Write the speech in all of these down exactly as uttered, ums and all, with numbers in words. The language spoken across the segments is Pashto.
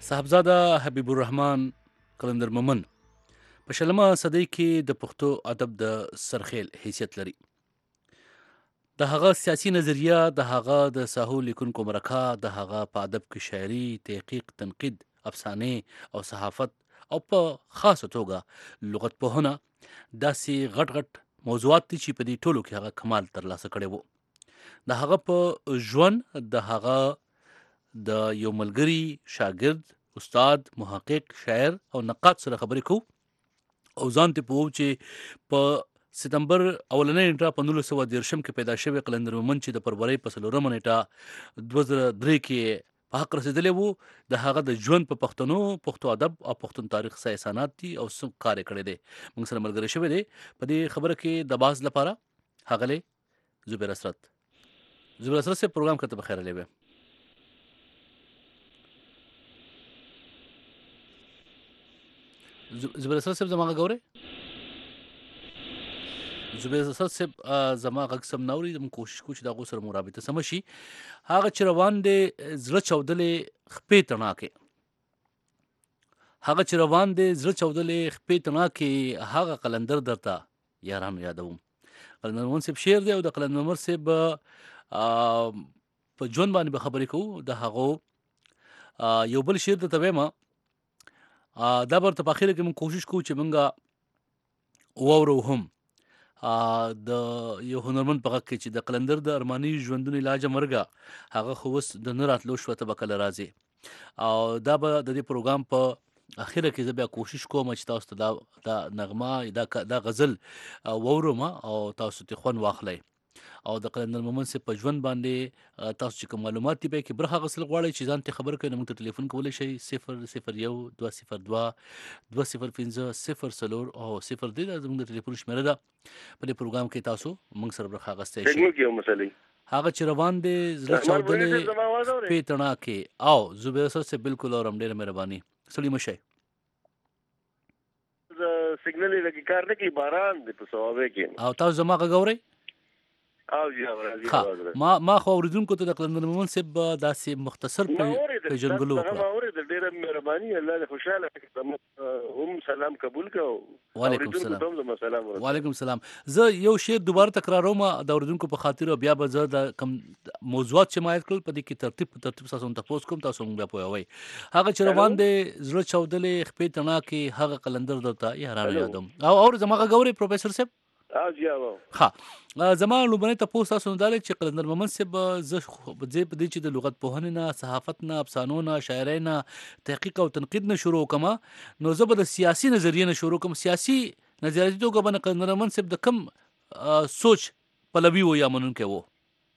صاحبزاده حبیب الرحمن قلندر مومن په شلمه صدۍ کې د پښتو ادب د سرخیل حیثیت لري. د هغه سیاسي نظریه، د هغه د ساحو لیکونکو مرکه، د هغه په ادب کې شاعري، تحقیق، تنقید، افسانې او صحافت او په خاصه توګه لغت پوهنه داسې غټ غټ موضوعات دي چې په دې ټولو کې هغه کمال ترلاسه کړی وو. د هغه په ژوند، د هغه د یو ملګري، شاګرد، استاد، محقق، شاعر او نقاد سره خبرې کوو او ځان ته پوهو چې په ستمبر اولنۍ نیټه په نولس سوه دېرشم کې پیدا شوی قلندر مومن چې د فروری په څلورمه نیټه دوه زره درې کې په حق رسېدلی وو، د هغه د ژوند په پښتنو، پښتو ادب او پښتون تاریخ څه احسانات دي او څه کار یې کړی دی. موږ سره ملګری شوی دی په دې خبره کې د باز لپاره ښاغلی زبیر اسرت. زبیر اسرت صاحب پروګرام کې ته بخیر علی وی. زبیر اسرت صاحب زما غږ اورئ؟ زبیر اسرت صاحب زما غږ سم نه اوري. موږ کوشش کوو چې د هغو سره مو رابطه سمه شي. هغه چې روان دی زړه چاودلې خپې تڼاکې، هغه چې روان دی زړه چاودلې خپې تڼاکې، هغه قلندر درته یارانو یادوم. قلندر مومن صاحب شعر دی او د قلندر مومن صاحب په ژوند باندې به خبرې کوو. د هغو یو بل شعر درته وایم، دا به ورته په اخره کې موږ کوشش کوو چې موږ واورو هم د یو هنرمند په غږ کې چې د قلندر د ارماني ژوندون علاجه مرګه هغه خو اوس د نه راتلو شوه، ته به کله راځې. او دا به د دې پروګرام په اخره کې زه بیا کوشش کوم چې تاسو ته دا دا نغمه دا دا غزل واورم او تاسو ته خوند واخلئ. او د قلندر مومن صاحب په ژوند باندې تاسو چې کوم معلومات دي به کې برخه اخیستل غواړئ چې ځان ته خبر کړئ، نو موږ ته ټلیفون کولی شئ صفر صفر یو دوه صفر دوه دوه صفر پنځه صفر څلور او صفر درې. دا زموږ د ټلیفون شمېره ده. په دې پروګرام کې تاسو موږ سره برخه اخیستی شئ. هغه چې روان دی زړه چاودلې خپې تڼاکې او زبیر اسرت صاحب بالکل اورم، ډېره مهرباني، ستړي مه شئ. سیګنل یې لږ کار نه کوي، باران دی په صوابۍ کې. او تاسو زما غږ اورئ؟ ما ما خو اوریدونکو ته د قلندر مومن صاحب داسې مختصر پیژنګلو وکړه. ما اورېدل، ډېره مهرباني، الله دې خوشحاله کړي. هم سلام قبول کړه. وعلیکم السلام. وعلیکم السلام. زه یو شعر دوباره تکراروم د اوریدونکو په خاطر، او بیا به زه د کوم موضوعات چې ما یاد کړل په دې کې ترتیب په ترتیب تاسو ته تپوس کوم، تاسو هم بیا پوهوئ. هغه چې روان دی زړه چاودلې خپې تڼاکې، هغه قلندر درته یارانو یادوم. او اور زما غږ اورئ پروفیسر صاحب؟ ها، زما لومړنی تپوس تاسو نه دا دی چې قلندر مومن صاحب زه په دې چې د لغت پوهنې نه، صحافت نه، افسانو نه، شاعرۍ نه، تحقیق او تنقید نه شروع کوم، نو زه به د سیاسي نظریې نه شروع کوم. سیاسي نظریاتي توګه باندې قلندر مومن صاحب د کوم سوچ پلوي و یا منونکی و؟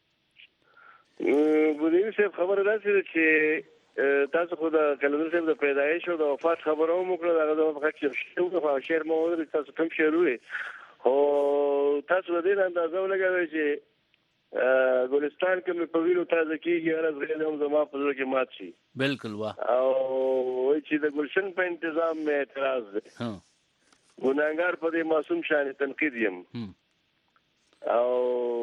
بودیوي صاحب خبره داسې ده چې تاسو خو د قلندر صاحب د پیدایش او د وفات خبره هم وکړه. هغه د وفات چې شعر مو واورېد، تاسو کوم شعر ووایي، خو تاسو د دې اندازه ولګوئ چې ګلستان کې مې په وینو تازه کېږي، هره زغیل هم زما په زړه کې مات شي. بلکل وا. او وایي چې د گلشن په انتظام مې اعتراض دی، ګناهګار په دې معصوم شان تنقید یم. او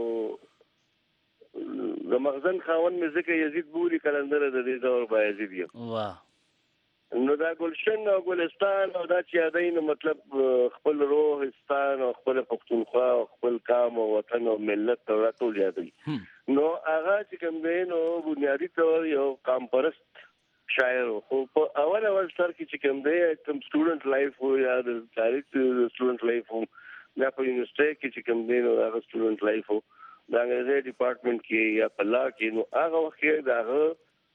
د مخزن خاوند مې ځکه یزید بولي، قلندر د دې دور بایزید یم. واه. نو دا گلشن او گلستان او دا چې یادوي، نو مطلب خپل روحستان او خپل پښتونخوا او خپل قام او وطن او ملت او ټول یادوي. نو هغه چې کوم دی نو بنیادي طور یو قام پرست شاعر و. خو په اول اول سر کې چې کوم دی کوم سټوډنټ لایف و یا د تاریخ سټوډنټ لایف و، یا په یونیورسټۍ کې چې کوم دی نو هغه سټوډنټ لایف و، د انګریزي ډپارټمنټ کې یا په لا کې، نو هغه وخت کې د هغه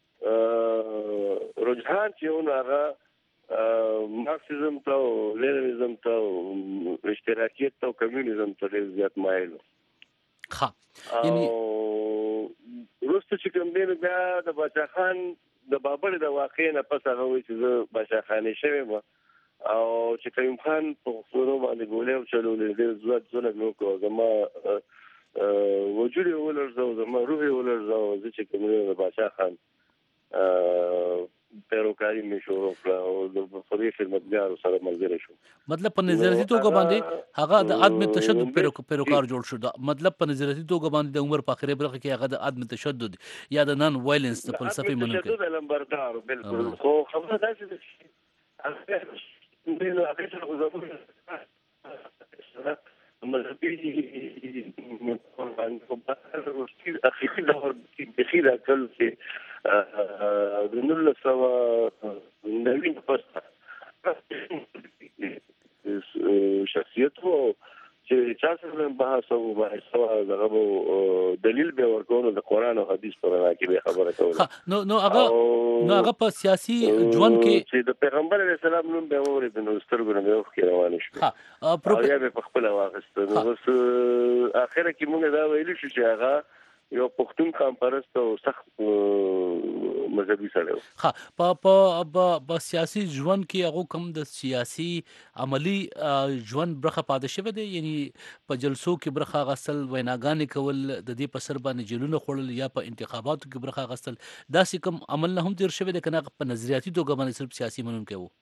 رجحان چې ونه هغه مارکسیزم ته او لیننیزم ته او اشتراکیت ته او کمیونیزم ته ډېر زیات مایل و. او وروسته چې کوم دی بیا د باچا خان د بابر د واقعې نه پس هغه وایي چې زه باچا خانې شوی یم، او چې کریم خان په پښتنو باندې ګولۍ وچلولې، ډېر زیات ظلم یې وکړ، زما وجود یې ولړزاوه، زما روح یې ولړزاوه. زه چې کوم دی د باچا خان پیروکار همکاري مې شروع کړه او د خوري خدمتګارو سره ملګری شو. مطلب په نظریاتي توګه باندې هغه د عدم تشدد پیروکار جوړ شو. مطلب په نظریاتي توګه باندې د عمر په اخري برخه کې هغه د عدم تشدد یا د نان وایلنس د فلسفې منونکي تشدد لمبردار بالکل. خو خبره دا چې د هغه سره غوښتل مذهبي اخیری دور کې بخیره کل چې د نولس سوه نوي نه پسته شخصیت وو چې چا سره بحث او مباحثه دغه دلیل به ورکوونه د قرآن او حدیث پر رڼا کې به خبره کوله. نو نو هغه نو هغه په سیاسي ژوند کې چې د پیغمبر علیه السلام نوم به واورېد نو سترګو نه به اوښکې روانې شوې او یا به په خپله واخیسته. نو اوس اخره کې موږ دا ویلي شو چې هغه یو پښتون قام پرست او سخت مذهبي سړی و. ها په په سیاسي ژوند کې هغه کوم د سیاسي عملی ژوند برخه پاتې شوی دی، یعنی په جلسو کې برخه غسل، ویناګانې کول، د دې په سر باندې جیلونه خوړل یا په انتخاباتو کې برخه غسل، داسې کوم عمل نه هم تیر شوی دی کنه په نظریاتي توګه باندې صرف سیاسي منونکی و؟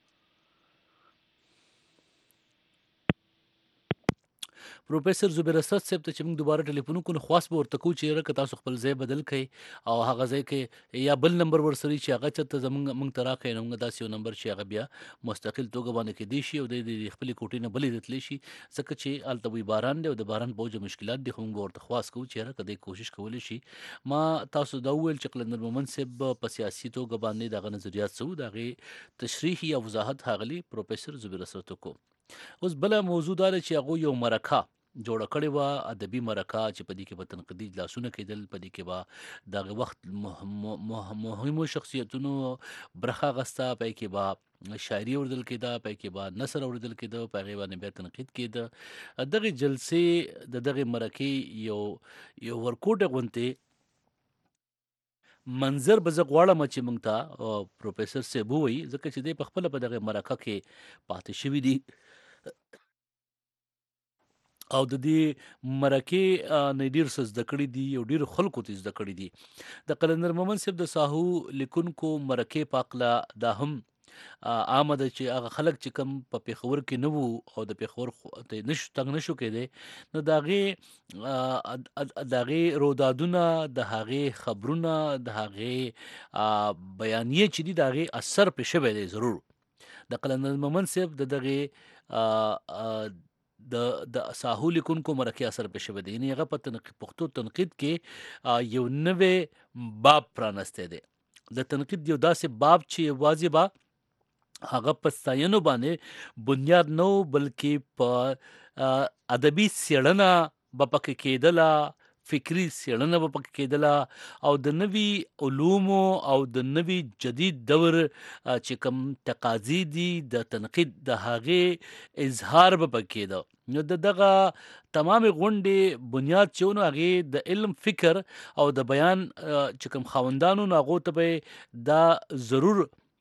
پروفیسر زبیر اسد صاحب ته چې موږ دوباره ټلیفون وکړو خاص به ورته کوو چې رکه تاسو خپل ځای بدل کړئ او هغه ځای کې یا بل نمبر ورسري چې هغه چته زموږ موږ ته راکړئ نو موږ داسې یو نمبر چې هغه بیا مستقل توګه باندې کېدی شي او د خپلې کوټې نه بلې تللی شي، ځکه چې هلته وي باران دی او د باران په وجه مشکلات دي. خو موږ ورته خواست کوو چې رکه دی کوشش کولی شي. ما تاسو دا وویل چې قلندر مومن صاحب په سیاسي توګه باندې دغه نظریات څه وو، د هغې تشریح یا وضاحت ښاغلي پروفیسر زبیر اسد وکړو. اوس بله موضوع دا ده چې هغوی یو مرکه جوړه کړې وه، ادبي مرکه چې په دې کې به تنقیدي اجلاسونه کېدل، په دې کې به دغه وخت مهمو شخصیتونو برخه اخیسته، په کې به شاعري اورېدل کېده، په کې به نثر اورېدل کېده، په هغې باندې بیا تنقید کېده. دغې جلسې د دغې مرکې یو یو ورکوټه غوندې منظر به زه غواړم چې موږ ته پروفیسر صاحب ووایي، ځکه چې دی په خپله په دغې مرکه کې پاتې شوي دي او د دې مرکې نه ډېر څه زده کړي دي او ډېرو خلکو ته زده کړي دي. د قلندر مومن صاحب د ساهو لیکونکو مرکې په هکله دا هم عامه ده چې هغه خلک چې کوم په پېښور کې نه وو او د پېښور ته نشو تنګ نشو کېدی، نو د هغې د هغې رودادونه، د هغې خبرونه، د هغې بیانیې چې دي د هغې اثر پرې شوی دی ضرور. د قلندر مومن صاحب د دغې د د ساهو لیکونکو مرکې اثر پرې شوی دی، یعنې هغه په پښتو تنقید کې یو نوی باب پرانستی دی. د تنقید یو داسې باب چې یوازې به هغه په ستاینو باندې بنیاد نه و، بلکې په ادبي څېړنه به پکې کېدله، فکري څېړنه به پکې کېدله او د نوي علومو او د نوي جدید دور چې کوم تقاضي دي د تنقید د هغې اظهار به پکې کېده. نو د دغه تمامې غونډې بنیاد چې و نو هغې د علم، فکر او د بیان چې کوم خاوندانو نو هغو ته به دا ضرور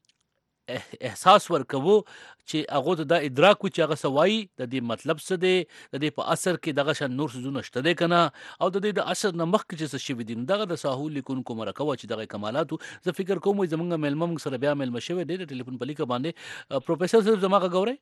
احساس ورکوو چې هغو ته دا ادراک و چې هغه څه وایي، د دې مطلب څه دی، د دې په اثر کې دغه شان نور څیزونه شته دی که نه، او د دې د اثر نه مخکې چې څه شوي دي. نو دغه د ساهو لیکونکو مرکه وه چې دغه کمالات و. زه فکر کوم وایي زموږ میلمه موږ سره بیا میلمه شوی دی د ټلیفون په لیکه باندې. پروفیسر صاحب زما غږ اورئ؟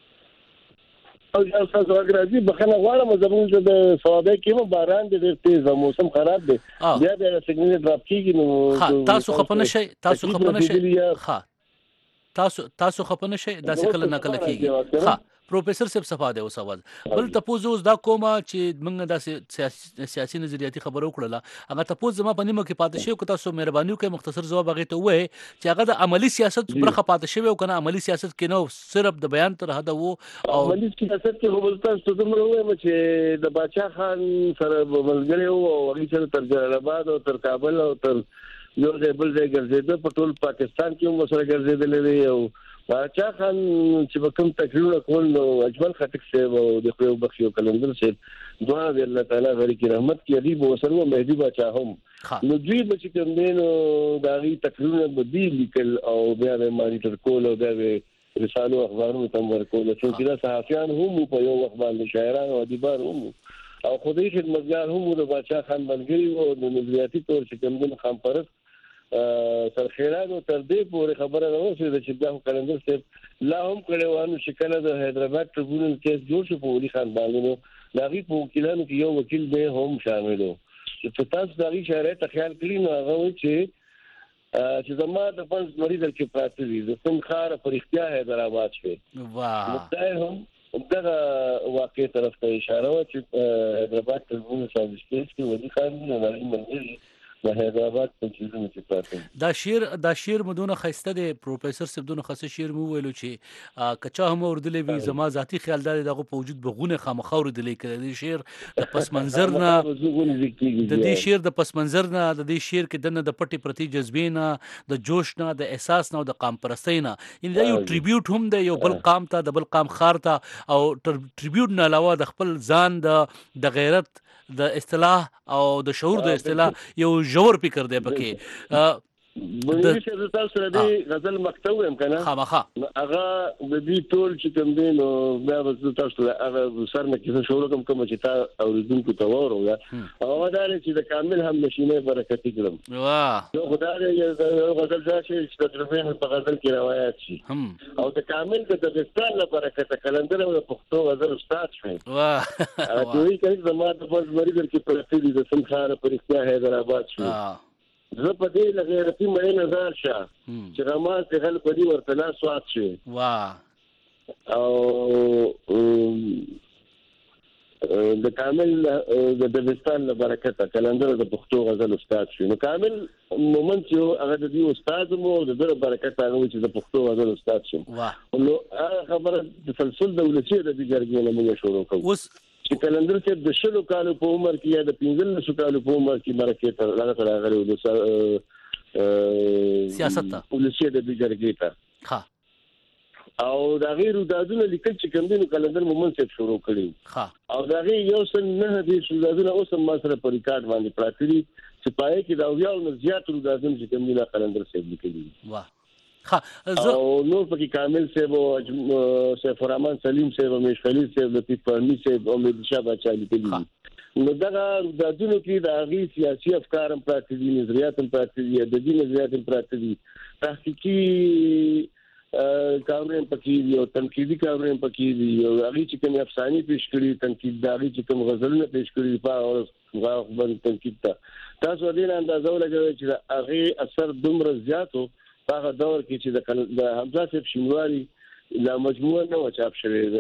او تاسو غږ راځي، بخښنه غواړم زموږ د صوابۍ کې هم باران دی ډېر تېز او موسم خراب دی، بیا بیا سګنل ډراپ کېږي. نو تاسو خفه نه شئ، تاسو خفه نه شئ، ښه تاسو تاسو خفه نه شئ، داسې کله نه کله کېږي. ښه پروفیسر صاحب صفا دی اوس اواز. بل تپوس اوس دا کومه چې موږ داسې سیاسي نظریاتي خبره وکړله، هغه تپوس زما په نیمه کې پاتې شوی، که تاسو مهرباني وکړئ مختصر ځواب هغې ته ووایئ چې هغه د عملي سیاست برخه پاتې شوی او که نه عملي سیاست کې نه و، صرف د بیان تر حده و. او عملي سیاست کې خو به تاسو دومره ووایم چې د باچا خان سره به ملګری و او هغې سره تر جلال آباد او تر کابل او تر یو ځای بل ځای ګرځېده، په ټول پاکستان کې هم ورسره ګرځېدلی دی. او باچا خان چې به کوم تقریرونه کول نو اجمل خټک صاحب او د خدای وبخښي او قلندر صاحب دواړه د الله تعالی غري کې رحمت کې هغوی به ورسره و، مهدي باچا هم، نو دوی به چې کوم دی نو د هغې تقریرونه به دوی لیکل او بیا به یې مانیټر کول او بیا به یې رسالو اخبارونو ته هم ورکول. چونکې دا صحافیان هم وو په یو وخت باندې، شاعران او ادیبان هم وو او خدای خدمتګار هم وو، د باچا خان ملګري وو او د نظریاتي طور چې کوم دی خام پرست سرخیرانو تر دې پورې خبره راوځي چې دا کلندر صاحب لا هم کړهوانو شکل د حیدرآباد ټریبونل کیس جوړ شو په ولي خان باندې دا غي په وکیلانو کې یو وکیل به هم شامل وو چې تاسو دا غي شرایط خیال کړئ نو هغه چې چې زما د پنځ مریض کې پاتې دي د کوم خار پر اختیار حیدرآباد شوی واه متای هم دغه واقع طرف ته اشاره و چې حیدرآباد ټریبونل سرویس کیس کې ولي خان نه لري منځري د حیدرآباد په چیزونو کې پاتې دا شیر دا شیر مدونه خسته دی پروفیسور سبدونه خاصه شیر مو ویلو چې کچا هم اوردلې وی زما ذاتی خیال دار دغه په وجود بغونه خامخا اوردلې کړي د شیر د پس منظر نه د دې شیر د پس منظر نه د دې شیر کې دنه د پټي پرتی جذبې نه د جوش نه د احساس نه او د قام پرستی نه ان دا یو ټریبیوټ هم دی یو بل قام ته د بل قام خار ته او ټریبیوټ نه علاوه د خپل ځان د د غیرت د اصطلاح او د شعور د اصطلاح یو جوړ فکر دی پکې بلې چې تاسو سره دی غزل مکتوب هم کنه خامخا هغه د دې ټول چې کوم دی نو بیا به تاسو هغه سر نه کیسه شروع کوم کوم چې تا اوریدونکو ته وورو یا هغه دا چې د کامل هم نشینه برکت کړم واه نو خدای دې غزل ځای چې تجربه په غزل کې روایت شي او د کامل د دستان له برکت کلندر او پښتو غزل استاد شوی واه دوی کوي زما د بل مریض کې پرتی دي د سمخاره پر اختیار حیدرآباد شو زه په دې لغیرتي مې نظر شه چې رمان ته خل په دې ورته لا سواد شي واه او د کامل د دبستان له برکت کلندر د پښتو غزل استاد شو نو کامل مومنت یو هغه د دې استاد مو د در برکت هغه چې د پښتو غزل استاد شو واه نو هغه خبره د تسلسل دولتي د دې ګرګې موږ شروع کوو چې کلندر چې د شلو کالو په عمر کې یا د پنځلسو کالو په عمر کې مرکه ته هغه راغلی د سیاست ته ولسی د بجرګی ته ها او دا غیر دادونه لیکل چې کوم دین کلندر مومن څخه شروع کړي ها او دا غیر یو سن نه دي چې دادونه اوس هم سره په ریکارډ باندې پراته دي چې پای کې دا یو نه زیات دادونه چې کوم دین کلندر څخه لیکلي واه ها او نور پکې کامل صاحب او سیف الرحمن سلیم صاحب او مش خلیل صاحب لطیف پرمی صاحب او مدشا بچا لیکلي نو دا د دونو کې د هغه سیاسي افکار هم پراته دي نظریات هم پراته دي د دې نظریات هم پراته دي تحقیقي کارونه پکې دي او تنقیدي کارونه پکې دي او هغه چې کوم افسانې پیش کړي تنقید داري چې کوم غزلونه پیش کړي په او غوښبل تنقید ته تاسو دې اندازه ولګوي چې هغه اثر دومره زیاتو هغه دور کې چې د حمزه صاحب شینواری لا مجموعه نو چاپ شوی د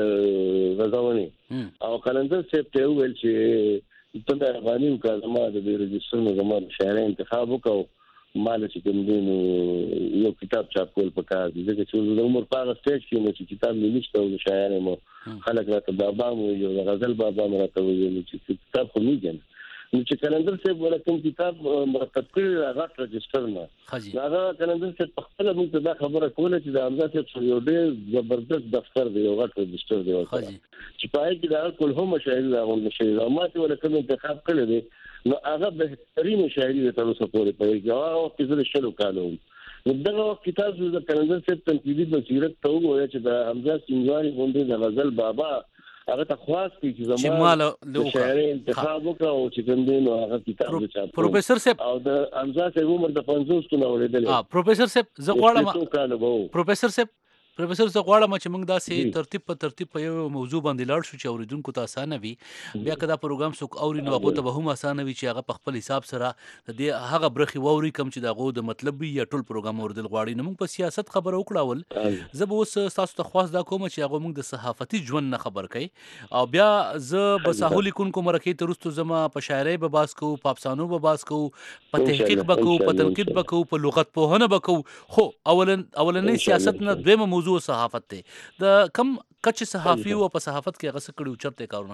غزاونی او کلندر صاحب ته ویل چې ته د افغاني مکالمه د رجستر زموږ شاعر انتخاب وکاو مال چې کوم دین یو کتاب چاپ کول پکار دي ځکه چې د عمر په هغه سټیج کې نو چې کتاب لیکل او شاعر مو خلک راته بابا مو یو غزل بابا مو راته ویل چې کتاب خو نه نو چې کلندر صاحب ولکم کتاب مرتب کړی هغه رجستر نه هغه کلندر صاحب په خپل موږ دا خبره کوله چې د حمزه صاحب یو ډېر زبردست دفتر دی یو غټ رجستر دی چې پای کې دا ټول هم شاعر راغون شي او ماته ولکم انتخاب کړی دی نو هغه بهترین شاعري تر اوسه پورې پېږي او کله شلو کالو نو دا کتاب د کلندر صاحب تنقیدي بصیرت ته وایي چې د حمزه سینواری غونډې د غزل بابا هغه ته خاص کی چې زموږ شاعر انتخاب وکړو او چې کوم دین هغه کتاب چاپ پروفیسور صاحب او د حمزه صاحب عمر د پنځوس ته اوریدل ها پروفیسور صاحب زه غواړم پروفیسور صاحب پروفیسور زه غواړم چې موږ داسې ترتیب په ترتیب په یو موضوع باندې لاړ شو چې اوریدونکو ته اسانه وي بیا کدا پروګرام څوک اوري نو هغه ته به هم اسانه وي چې هغه په خپل حساب سره د دې هغه برخي ووري کم چې دغه د مطلب یا ټول پروګرام اوریدل غواړي نو موږ په سیاست خبره وکړاول زه به اوس تاسو ته خواست دا کوم چې هغه موږ د صحافتي ژوند نه خبر کړي او بیا زه به ساحل کوونکو مرکې ته رستو زما په شاعرۍ به باس کو په افسانو به باس کو په تحقیق به کو په تنقید به کو په لغت پوهنه به کو خو اولن اولنې سیاست نه دویمه موضوع صحافت ته د کم کچ صحافي او په صحافت کې هغه څه کړو چرته کارونه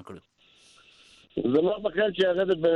کړو زما په خیال چې هغه د بین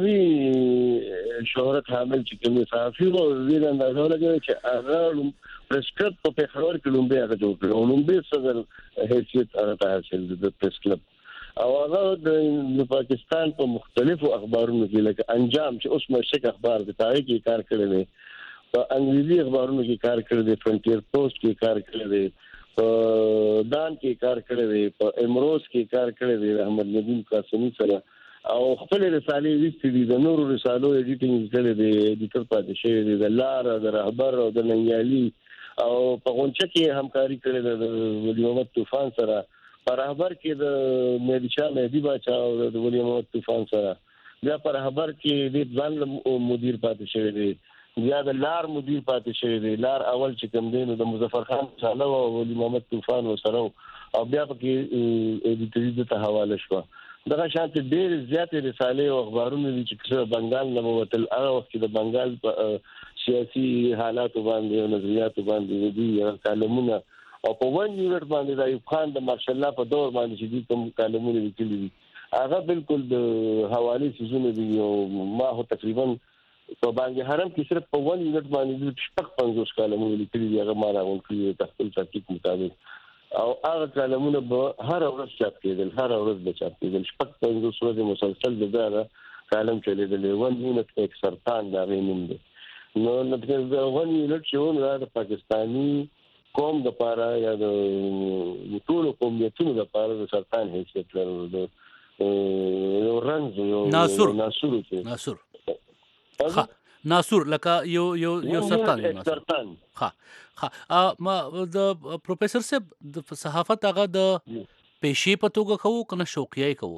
الاقوامي شهرت حامل چې کوم صحافي او زیر اندازه لګوي چې هغه پرسکرپټ په پیښور کې لومبه هغه جوړ کړو لومبه صدر حیثیت هغه حاصل د پریس کلب او هغه د پاکستان په مختلفو اخبارونو کې لکه انجام چې اوس مشک اخبار د تاریخ کې کار کړی دی په انګریزي اخبارونو کې کار کړی دی فرنټیر پوسټ کې کار کړی دی په دان کې کار کړی دی په امروز کې کار کړی دی احمد ندیم قاسمی سره او خپل رسالې وستې دي د نورو رسالو ایډیټینګ کړي دي ایډیټر پاتې شوی دی د لار د رهبر او د ننګیالي او په غونچه کې همکاري کړې ده د ولی محمد طوفان سره په رهبر کې د مهدي شاه مهدي باچا او د ولی محمد طوفان سره بیا په رهبر کې د ځان مدیر پاتې شوی دی بیا د لار مدیر پاتې شوی دی لار اول چې کوم دی نو د مظفر خان ساله او ولی محمد طوفان وسره او بیا په ایډیټوري ته حواله شو دغه شانت ډېر زیاتې رسالې او اخبارونه دي چې څه بنگال نه وتل هغه وخت کې د بنگال په سیاسي حالات باندې او نظریات باندې دي کالمونه او په ون یونټ باندې د ایوب خان د مارشل الله په دور باندې چې دي کوم کالمونه لیکلي دي هغه بالکل د حواله سيزونه دي او ما هو تقریبا په باندې حرم کې صرف په ون یونټ باندې شپږ پنځوس کالمونه لیکلي دي هغه ما راغون کړی د خپل تحقیق مطابق او هغه کلمونه به هر ورځ چاپ کېدل هر ورځ به چاپ کېدل شپږ پنځوس ورځې مسلسل دغه کلم چلیدل ون یونټ یک سرطان دا غینم دي نو د ون یونټ چې د پاکستاني قوم د پاره یا د ټول قومیتونو د پاره د سرطان حیثیت لري یو رنځ یو ناصر ناصر ها ناصر لکه یو یو یو سرطان سرطان ها ها ما د پروفیسور صاحب د صحافت هغه د پېشې په توګه کوو کنه شوقیه کوو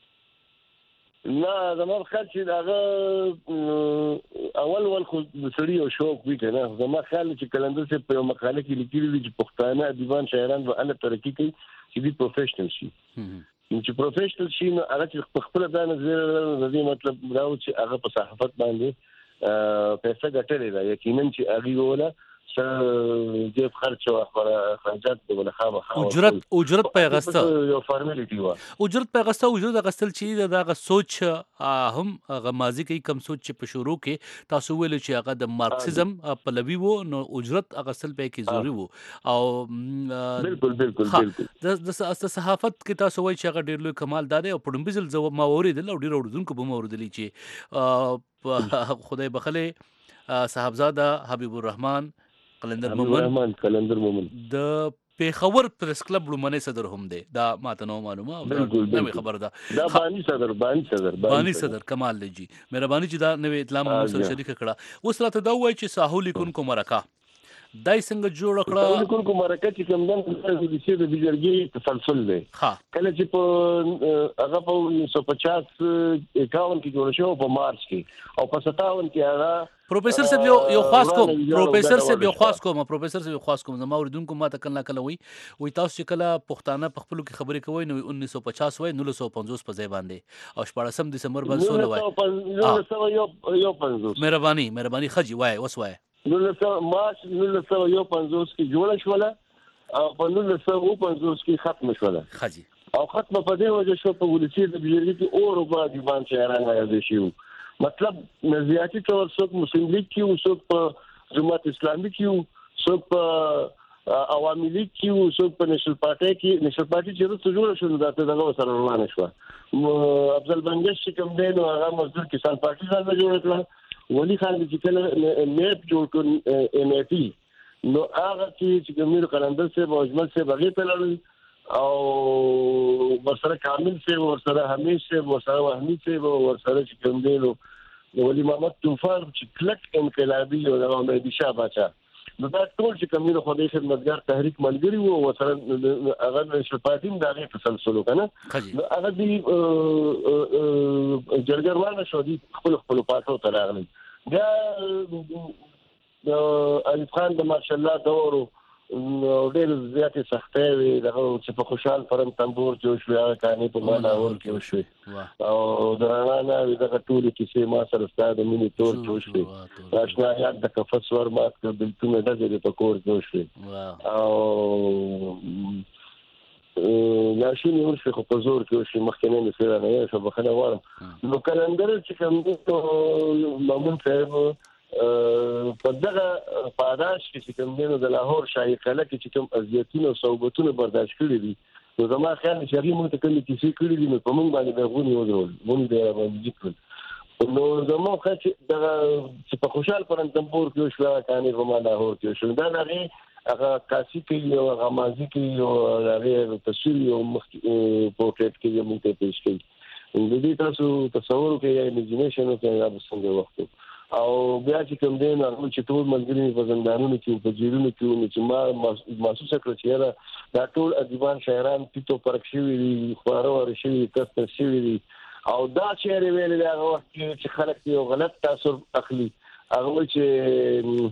نه زموږ خیال چې هغه اول ول خو د سړي او شوق وي کنه زموږ خیال چې کلندر صاحب په مقاله کې لیکلي دي چې پښتانه ادیبان شاعران به الله ترقی کوي چې دي پروفیشنل شي چې پروفیشنل شي نو هغه چې خپل د نظر د دې مطلب دا و چې هغه په صحافت باندې پیسې ګټلې ده یقینا چې هغه ولا څه جیب خرچ او خرجات د ولا خامخا اجرت اجرت پیغسته یو فارمیلیټي و اجرت پیغسته اجرت غسل چې دغه سوچ هم هغه ماضي کې کم سوچ چې په شروع کې تاسو ویل چې هغه د مارکسیزم په لوي وو نو اجرت غسل په کې ضروري وو او بالکل بالکل بالکل د صحافت کې تاسو وایي چې هغه ډېر لوی کمال دار او په ډمبزل زو ما اوریدل او ډېر اوردونکو به ما اوریدلی چې خدای بخله صاحبزاده حبیب الرحمن قلندر مومن قلندر مومن د پیښور پریس کلب لومړنی صدر هم دی دا ماته نو معلومه نوې خبر ده دا بانی صدر بانی صدر بانی صدر کمال لجی مهرباني چې دا نوې اطلاع مو سره شریک کړه اوس راته دا وایي چې ساحو لیکونکو مرکه دای څنګه جوړ کړه ساحو لیکونکو مرکه چې کوم دن د سیاسي د بجرګي تسلسل دی کله چې په هغه په نولس سوه پچاس اکاون کې جوړ شو په مارچ کې او په ستاون کې هغه پروفیسور صاحب یو یو خاص کوم پروفیسور صاحب یو خاص کوم پروفیسور صاحب یو خاص کوم زما اوریدونکو ما ته کله کله وي وي تاسو چې کله پښتانه په خپل کې خبرې کوي نو انیس سو پچاس وای نولس سو پنځوس په ځای باندې او شپږم دسمبر باندې سول وای نولس سو یو پنځوس مهرباني مهرباني خجی وای وس وای نولس سو مارچ نولس سو یو پنځوس کې جوړ شوله او په نولس سو پنځوس کې ختم شوله خجی او ختم په دې وجه شو په ولسی د بجلی کې اور او باندې باندې شهران راځي شو مطلب نظریاتي تور څوک مسلم لیگ کې څوک په جماعت اسلامي کې څوک په عوامي لیگ کې څوک په نېشنل پارټي کې نېشنل پارټي چې څه جوړ شو دا ته دغه سره روانه شو افضل بنگش چې کوم دی نو هغه مزدور کسان پارټي ځان جوړ کړ ولی خان چې کله میپ جوړ کړ ام ای پی نو هغه چې کومیر قلندر صاحب او اجمل صاحب هغه په لړل او ورسره کامل سے ورسره حمید سے ورسره وحمید سے ورسره چې کوم دی نو ولی محمد طوفان چې کلک انقلابي او د مهدي شاه باچا نو دا ټول چې کوم دی خو د خدمتګار تحریک ملګری وو ورسره هغه نشل پاتین دا غي تسلسل وکنه نو هغه دی جرګروانه شو دي خپل خپل پاتو تراغلي دا د ایوب خان د مارشل الله دور ډېر زیاتې سختۍ وي دغه چې په خوشحال فرم تنبور جوړ شو هغه کانې په ما لاهور کې وشوې او د رڼا نه دغه ټولې کیسې ما سره ستا د مینې تور جوړ شوې اشنایات د کفس ور مات کړ بلتونه ډزې په کور جوړ شوې او لاشونې ورشوې خو په زور کې وشوې مخکې نه مې سره نه یې شو بخښنه غواړم نو کلندر چې کوم دی مامون صاحب په دغه پاداش کې کوم دینو د لاهور شاهي قلعه کې چې کوم اذیتونه او صعوبتونه برداشت کړي دي نو زما خیال چې هغه موږ ته کومې کیسې کړي دي نو په موږ باندې د غونې ودرول موږ د باندې ذکر نو زما خو چې دغه چې په خوشحال پرن تنبور کې شو کانې په ما لاهور کې شو دا هغه هغه کاسي کې او هغه مازی کې او هغه تصویر او پورټریټ کې موږ ته پیښ کړي د دې تاسو تصور کوئ یا امیجینیشن کوئ دا څنګه وخت او بیا چې کوم دی نو چې ټول ملګري په زندانونو کې په جیلونو کې چې ما محسوسه کړ چې دا ټول ادیبان شاعران پیټو پرک شوي دي خواره واره شوي دي کسته شوي دي او دا شعر ویل دی هغه وخت چې خلک یو غلط تاثر اخلي هغه چې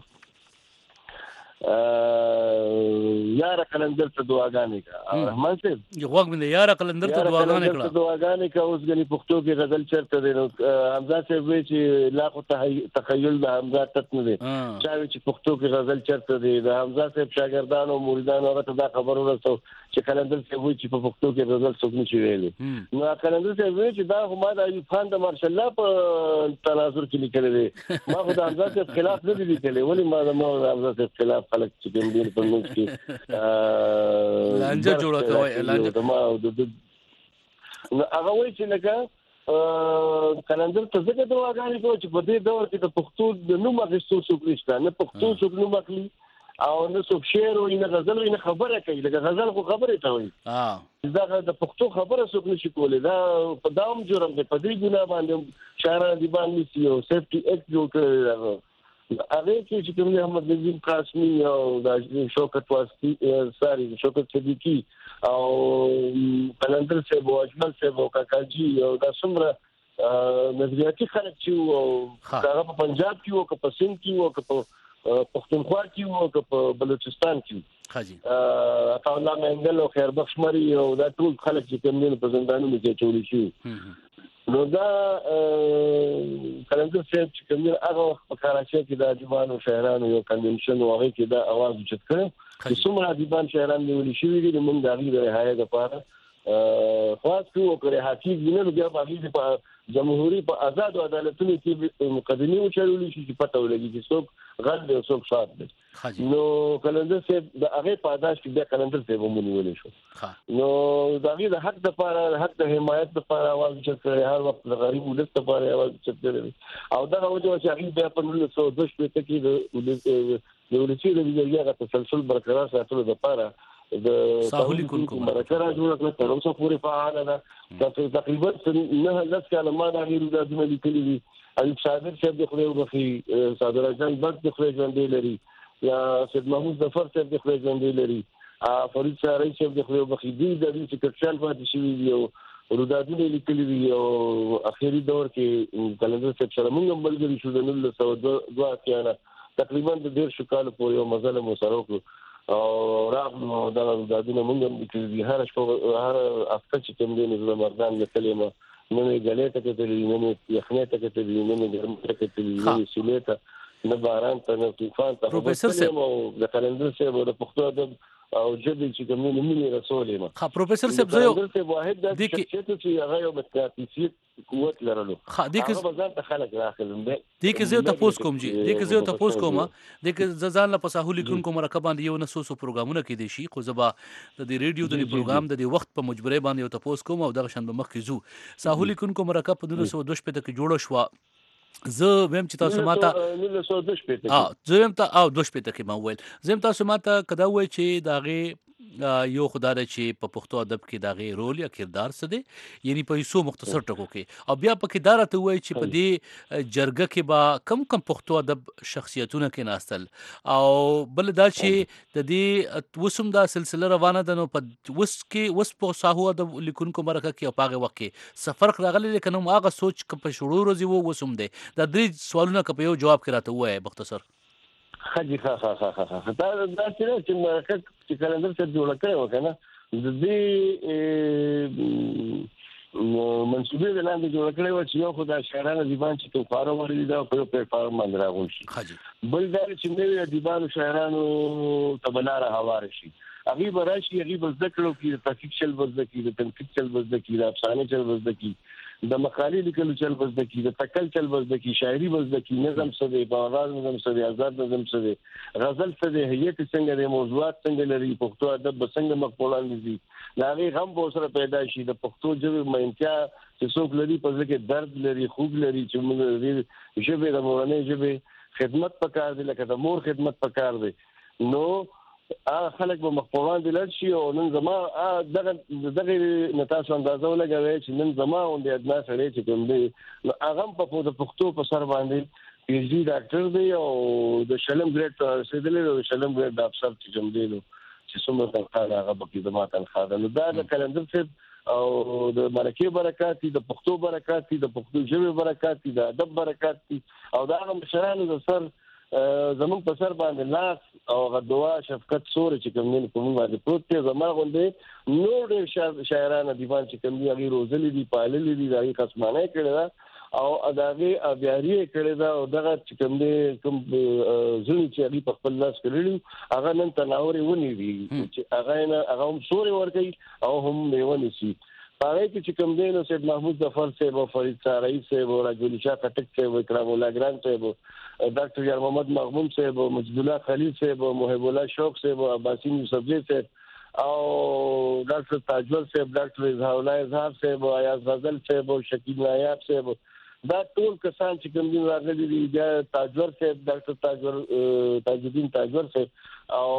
یاره قلندر ته دعاګانې کا رحمان صاحب یو وخت مې یاره قلندر ته دعاګانې کړه دعاګانې کا اوس غني پښتو کې غزل چرته دی نو حمزه صاحب وی چې لا خو تخیل د حمزه تت نه دی چا چې پښتو کې غزل چرته دی د حمزه صاحب شاګردان او مریدان هغه دا خبر ورسو چې قلندر صاحب وی چې په پښتو کې غزل څوک نشي ویلي نو قلندر صاحب وی چې دا خو ما د ایوب خان د مارشال الله په تناظر کې لیکل دي ما خو د حمزه صاحب خلاف نه دي لیکلي ولی ما د حمزه صاحب خلاف خلک چې کوم دي په موږ کې لانجه جوړه کوي لانجه ما نو هغه وایي چې لکه قلندر ته څنګه دعاګانې کوي چې په دې دور کې د پښتو د نوم اخیستو څوک نشته نه پښتو څوک نوم اخلي او نه څوک شعر او نه غزل او نه خبره کوي لکه غزل خو خبره ته وایي اه دا د پښتو خبره څوک نشي کولای دا په داوم جوړم دی په دې ګناه باندې شاعران دی باندې سیو سیفټي اکټ جوړ کړی هغه کې چې کوم محمد نظیم قاسمی او د شوکت واسطي ساري شوکت صدیقي او قلندر صاحب او اجمل صاحب او کاکاجي او دا څومره نظریاتي خلک چې او هغه په پنجاب کې او په سند کې او په پښتونخوا کې او په بلوچستان کې حاجی عطا الله مندل او خیر بخش مری او دا ټول خلک چې کوم نه په زندانونو کې چولې شي نو دا قلندر صاحب چې کوم هغه په کراچۍ کې د ادیبانو شاعرانو یو کنونشن وغه کې دا आवाज اوچت کړ چې څومره ادیبان شاعران نیولې شوی دي موږ د هغې د رهایی لپاره خاص کوو کړی حقیقت نه بیا په هغې په جمهوریت په آزاد او عدالتونو کې مقدمه وچلولې شي چې پته ولګي چې څوک غل دی او څوک صاد دی نو قلندر صاحب د هغه پاداش کې بیا قلندر صاحب ومنولې شو نو د هغه د حق لپاره حق د حمایت لپاره आवाज چې کړی هر وخت د غریب ولست لپاره आवाز چې کړی او دا وجه چې هغه بیا په نولس سوه دوه شپېته کې د د ولسی د ویډیو تسلسل برقرار ساتلو لپاره د ساحلي کونکو مرکه جوړ کړه تر اوسه پورې فعال ده تقریبا نه لږ کاله ما د غیر د دې لیکلي دي ایوب صادق صاحب د خپل وبخي صادر جان بس د خپل ژوند لري یا سید محمود ظفر صاحب د خپل ژوند لري فرید شاعري صاحب د خپل وبخي دي د دې چې کچال پاتې شوی دی او رودادونه لیکلي دي او اخیری دور کې قلندر صاحب سره موږ بلګری شو د نولس سوه دوه اتیا تقریبا د ډیر شو کال پورې یو مزل مو سره وکړو او راغلو دا رودادونه موږ د هر شپه هر هفته چې کوم دی نو مردان د کلمه نو غلې ته کتلې نو یخنه ته کتلې نو ګرم ته کتلې نو سولېته نه باران ته نه طوفان ته پروفیسور صاحب د قلندر صاحب د پښتو ادب او جدي چې کوم نه ملي رسولې ما ها پروفیسور صاحب زه قلندر صاحب واحد د شخصیت چې هغه یو متکافیت قوت لرلو ها د کې بازار ته خلک راخلم د کې زه ته پوس کوم جی د کې زه ته پوس کوم د کې ځان له پساهو لیکونکو مرکب باندې یو نسو سو پروګرامونه کې دي شي خو زبا د دې ریډیو د پروګرام د دې وخت په مجبورې باندې یو ته پوس کوم او دغه شان به مخ کې زو ساحو لیکونکو مرکب په دونه سو دوش پته کې جوړ شو زه ویم چې تاسو ماته نو سو دوش پته اه زه ویم ته او دوش پته کې ما ویل زم تاسو ماته کدا وای چې داغه یو خدای چې په پښتو ادب کې داغه رول یا کردار څه دی یعنی په یسو مختصر ټکو کې او بیا پکې دار ته وای چې په دې جرګه کې با کم کم پښتو ادب شخصیتونه کې ناستل او بل دا چې د دې وسم دا سلسله روانه ده نو په وس کې وس په ساحو ادب لیکونکو مرکه کې او پاغه وخت کې سفر راغلی لیکن هغه سوچ ک په شروع ورځي وو وسم دی دا درې سوالونه ک په یو جواب کې راته وای مختصر خجی ها ها ها ها ها دا دا چې مرکه چې قلندر څخه جوړ کړو کنه د دې منسوبې د لاندې جوړ کړو چې یو خدای شاعرانه دیوان چې تو فارو ورې دا په پلیټ فارم باندې راغون شي خجی بل دا چې نوې دیوانو شاعرانو تبلاره هوار شي هغه براشي هغه ذکرو کې تحقیق چل وزدکی د تنقید چل وزدکی د افسانه چل وزدکی د مقالې لیکلو چل وزدکی د تکل چل وزدکی شاعري وزدکی نظم څه دی باور نظم څه دی آزاد نظم څه دی غزل څه دی هیئت څنګه دی موضوعات څنګه لري پښتو ادب څنګه مقبولان دي لاغي غم به سره پیدا شي د پښتو ژبه مېنتیا چې څوک لري په ځکه درد لري خوب لري چې موږ ژبه د مورنۍ ژبه خدمت پکار دی لکه د مور خدمت پکار دی نو هغه خلک به مخپوان دي لړ شي او نن زما دغه دغه نتاسو اندازه ولګوي چې نن زما غونډه ادنا سره چې کوم دی نو هغه په د پښتو په سر باندې پی ایچ ډي ډاکټر دی او د شلم ګریډ رسیدلی د شلم ګریډ د افسر چې کوم دی نو چې څومره تنخواه هغه به کې زما تنخواه ده. نو دا د کلندر صاحب او د مرکې برکات دي، د پښتو برکات دي، د پښتو ژبې برکات دي، د ادب برکات دي او دا هغه مشرانو د سر زمون په سر باندې لاس او غدوا شفقت سور چې کوم نه کوم باندې پروت دی. زما غونډه نور ډېر شاعرانه دیوان چې کوم دی هغه روزلي دي پاللي دي هغه قسمانه کړی دا او اداغه بیاري کړی دا او دغه چې کوم دی کوم ځینې چې هغه په خپل لاس کړی هغه نن تناوري ونی وی چې هغه نه هغه هم سوري ورګي او هم میونی سي پاره کې چې کوم دی نو سید محمود ظفر صاحب او فرید سارای صاحب او راجولی شاه کټک صاحب او کرام الله ګران صاحب ډاکټر یار محمد مغموم صاحب او مجد الله خلیل صاحب او محب الله شوق صاحب او عباسین یوسفزی صاحب او ډاکټر تاجور صاحب ډاکټر اظهار الله اظهار صاحب او ایاز غزل صاحب او شکیب نایاب صاحب دا ټول کسان چې کوم دي راغلي دي بیا تاجور صاحب ډاکټر تاجور تاجدین تاجور صاحب او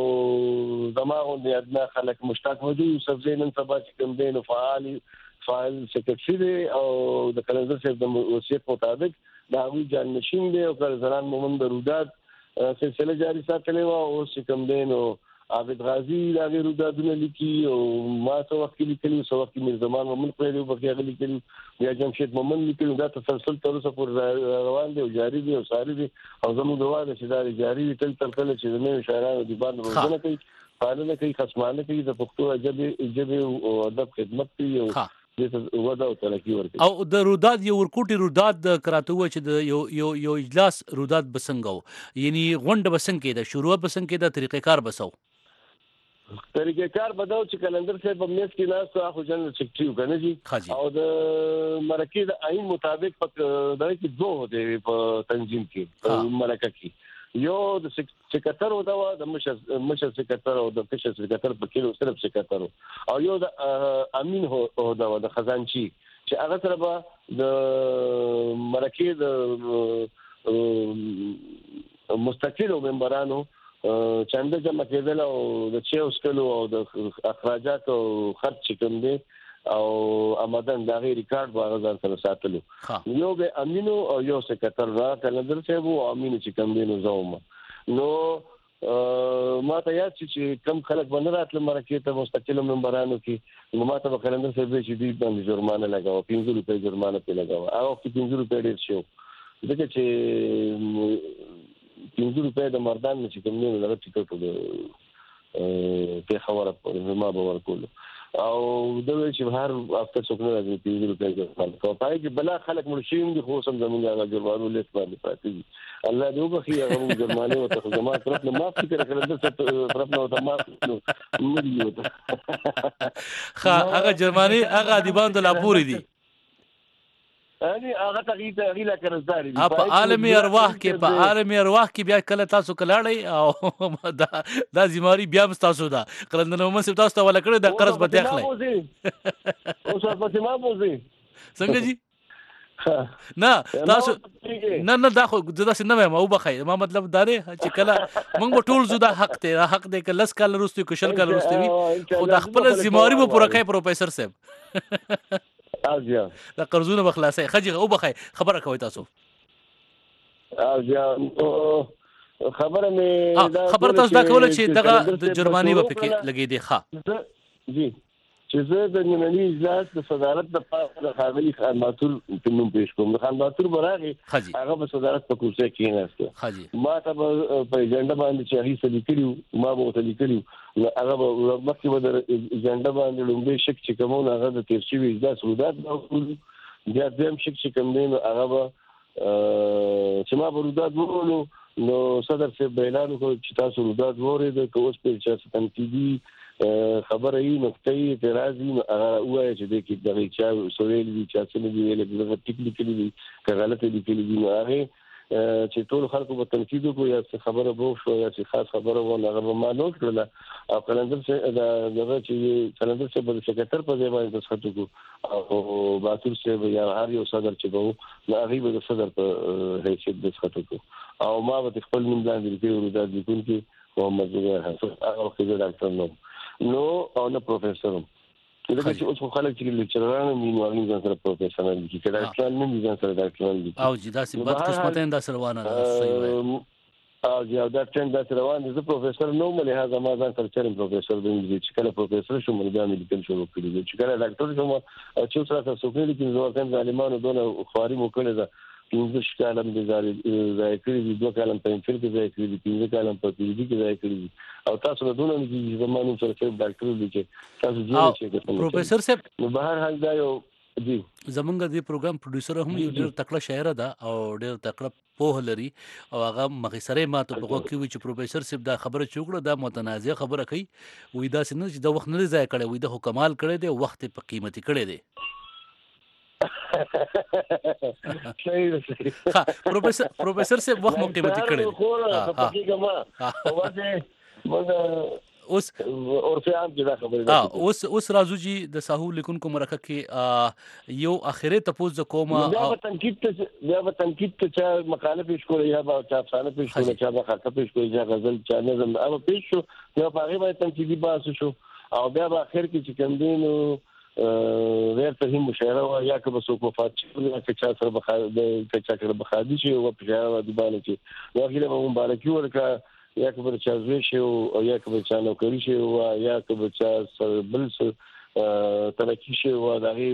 زماغون دي ادنا خلک مشتاق وجو یوسف زین سبا چې کوم دي نو فعال فعال سیکرټری دی او د کلندر صاحب د وصیت مطابق دا وی جان نشین دی او زران مومن درودات سلسله جاری ساتلې و او چې کوم دي نو عابد غازی دا غیر رودادونه لیکي او ما څو وخت لیکلي څو وخت مې زمان مومن په دې وخت کې لیکلي بیا جمشید مومن لیکلي دا تسلسل تر اوسه پر روان دی او جاری دی او ساري دی او زموږ دوا ده چې دا جاری دی تل تر کله چې زموږ شاعرانو دی باندې روزنه کوي پالنه کوي خصمانه کوي د پښتو ادب ادب او ادب خدمت کوي او د ودا او ترقی ورکوي او د روداد یو ورکوټي روداد کراته و چې د یو یو یو اجلاس روداد بسنګو یعنی غونډه بسنګ کې د شروع بسنګ کې د طریقې کار بسو طریقې کار بداو چې کلندر صاحب په میس کې ناس خو جنرال سیکریټری وکنه جی او د مرکې د آئین مطابق په دغه کې دوه دی په تنظیم کې مرکه کې یو د سیکریټر او د مشر مشر سیکریټر او د فشر سیکریټر په کې صرف سیکریټر او یو د امین هو د خزانچی چې هغه سره به د مرکې د مستقل ممبرانو چنده جمع کېدل او د چیو سکلو او د اخراجات او خرچ کوم دي او آمدن دا غي ریکارډ باغ سره ساتلو یو به امینو او یو سیکریټر را کلندر صاحب او امینو چې کوم دي نو زوم نو ما ته یاد چې کم خلک باندې راتل مرکې ته مستقل ممبرانو کې نو ما ته کلندر صاحب چې دی باندې جرمانه لګاو پنځه روپۍ جرمانه په لګاو او کې پنځه روپۍ ډیر شو دغه چې پنځه روپۍ د مردان چې کوم نه لږ ټیکټ د په خبره په ما به ورکول او د وی چې هر هفته څوک نه راځي پنځه روپۍ ورکول کوي پای کې بلا خلک مرشین دي خو سم زمونږ هغه جوړوالو لیست باندې پاتې دي الله دې وبخي هغه جرمانه او ته زما طرف نه معاف فکر کړل د طرف نه ته معاف نو ملي وته خا هغه جرمانه هغه دیبان د لاپوري دي اني هغه تغییر تغییر کړزاري په عالمي ارواح کې په عالمي ارواح کې بیا کله تاسو کلاړی او دا د زماري بیا مستاسو دا کلندنه مو سب تاسو ولا کړی د قرض به تخلې او څه په ما بوزي څنګه جی نه تاسو نه نه دا خو دا څه نه ما وبخای ما مطلب دا دی چې کله موږ ټول زو دا حق ته حق دی کله لس کال وروسته کشل کال وروسته خو د خپل زماري په پوره کوي پروفیسور صاحب اجازه دا قرضونه بخلاصي خجغه او بخای خبره کوي تاسو اجازه خبره مې دا خبره تاسو دا کوله چې دغه د جرمانی په کې لګې دی ښه جی چې زه د نننی اجلاس د صدارت د پاره د خاغلی خان ماتور په نوم پیش کوم خان ماتور برغه هغه په صدارت په کوڅه کې نهسته ما ته په ایجنډا باندې چې هغه سړي کړیو ما به ته لیکلو هغه مخکې به د ایجنډا باندې لومبه شک چې کومه هغه د ترشیوي اجلاس رودات بیا دیم شک چې کوم دین هغه به چې ما به رودات وورلو نو صدر سے اعلان وکړ چې تاسو رودات ووري د کوس په چې تنقیدي خبره یې نقطې اعتراضي وایي چې د کې دغه چا سویل دي چې څنګه دی ویل دغه ټیکنیکلی دي که غلطه لیکلي دي نو هغه چې ټول خلکو په تنقید وکړو یا څه خبره وو شو یا څه خاص خبره وو هغه ما نوٹ کړل او کلندر چې دغه چې کلندر چې بل سیکریټر په ځای باندې دسخط وکړو او باتور چې یا هر یو صدر چې وو هغه به صدر په حیثیت دسخط وکړو او ما به خپل نوم باندې لیکلو د دې کې محمد زبیر حسن هغه وخت زه ډاکټر نو نو او نه پروفیسور دا چې اوس خلک چې لیکچران مینوال نه ځان سره پروفیسور دي چې ډاکټران نه ځان سره ډاکټران دي او چې دا سي بد قسمت انده سره روانه ده صحیح وایي او یا دا څنګه دا روان دي زه پروفیسور نو مله هغه ما ځان سره چرم پروفیسور دی چې کله پروفیسور شوم بیا مې لیکل شروع کړی چې کله ډاکټر شوم او چې سره تاسو کې لیکل زه څنګه ظالمانو دونه خواري مو کړی دا پنځه کالم دي ځای کړی دي دوه کالم په انفل کې ځای کړی دي پنځه کالم په پی جی کې ځای کړی دي او تاسو له دونه چې زمانو سره چې ډاکټر دي چې تاسو جوړ شئ پروفیسور صاحب نو بهر حال دا یو جی زمونږ د پروګرام پروډوسر هم یو ډېر تکړه شاعر ده او ډېر تکړه پوه لري او هغه مخسره ماته په وګ کې وی چې پروفیسور صاحب دا خبره چوکړه دا متنازع خبره کوي وې دا سن چې د وخت نه ځای کړي وې د کمال کړي دی وخت په قیمتي کړي دی پروفیسور پروفیسور صاحب وخت مو قیمتي کړي دی اوس اورفیان کې دا خبره اه اوس اوس راځو جی د ساحو لیکونکو مرکه کې یو اخیره تپوز د کومه بیا په تنقید ته بیا په تنقید ته چې مقاله پیش کولې یا به چا افسانه پیش کولې چا به خاطر پیش کولې یا غزل چا نظم هغه پیش شو یا په هغه باندې تنقیدي بحث شو او بیا په اخر کې چې کوم دینو غیر فهم مشاعره یا که به څوک وفات شي یا که چا سره بخاده چا سره بخادي شي او په ځای باندې باندې چې یا غیله مبارکي ورکړه یا که به چا زوی شي او یا که به چا نوکری شي او یا که به چا سره بل څه ترقی شي او دغه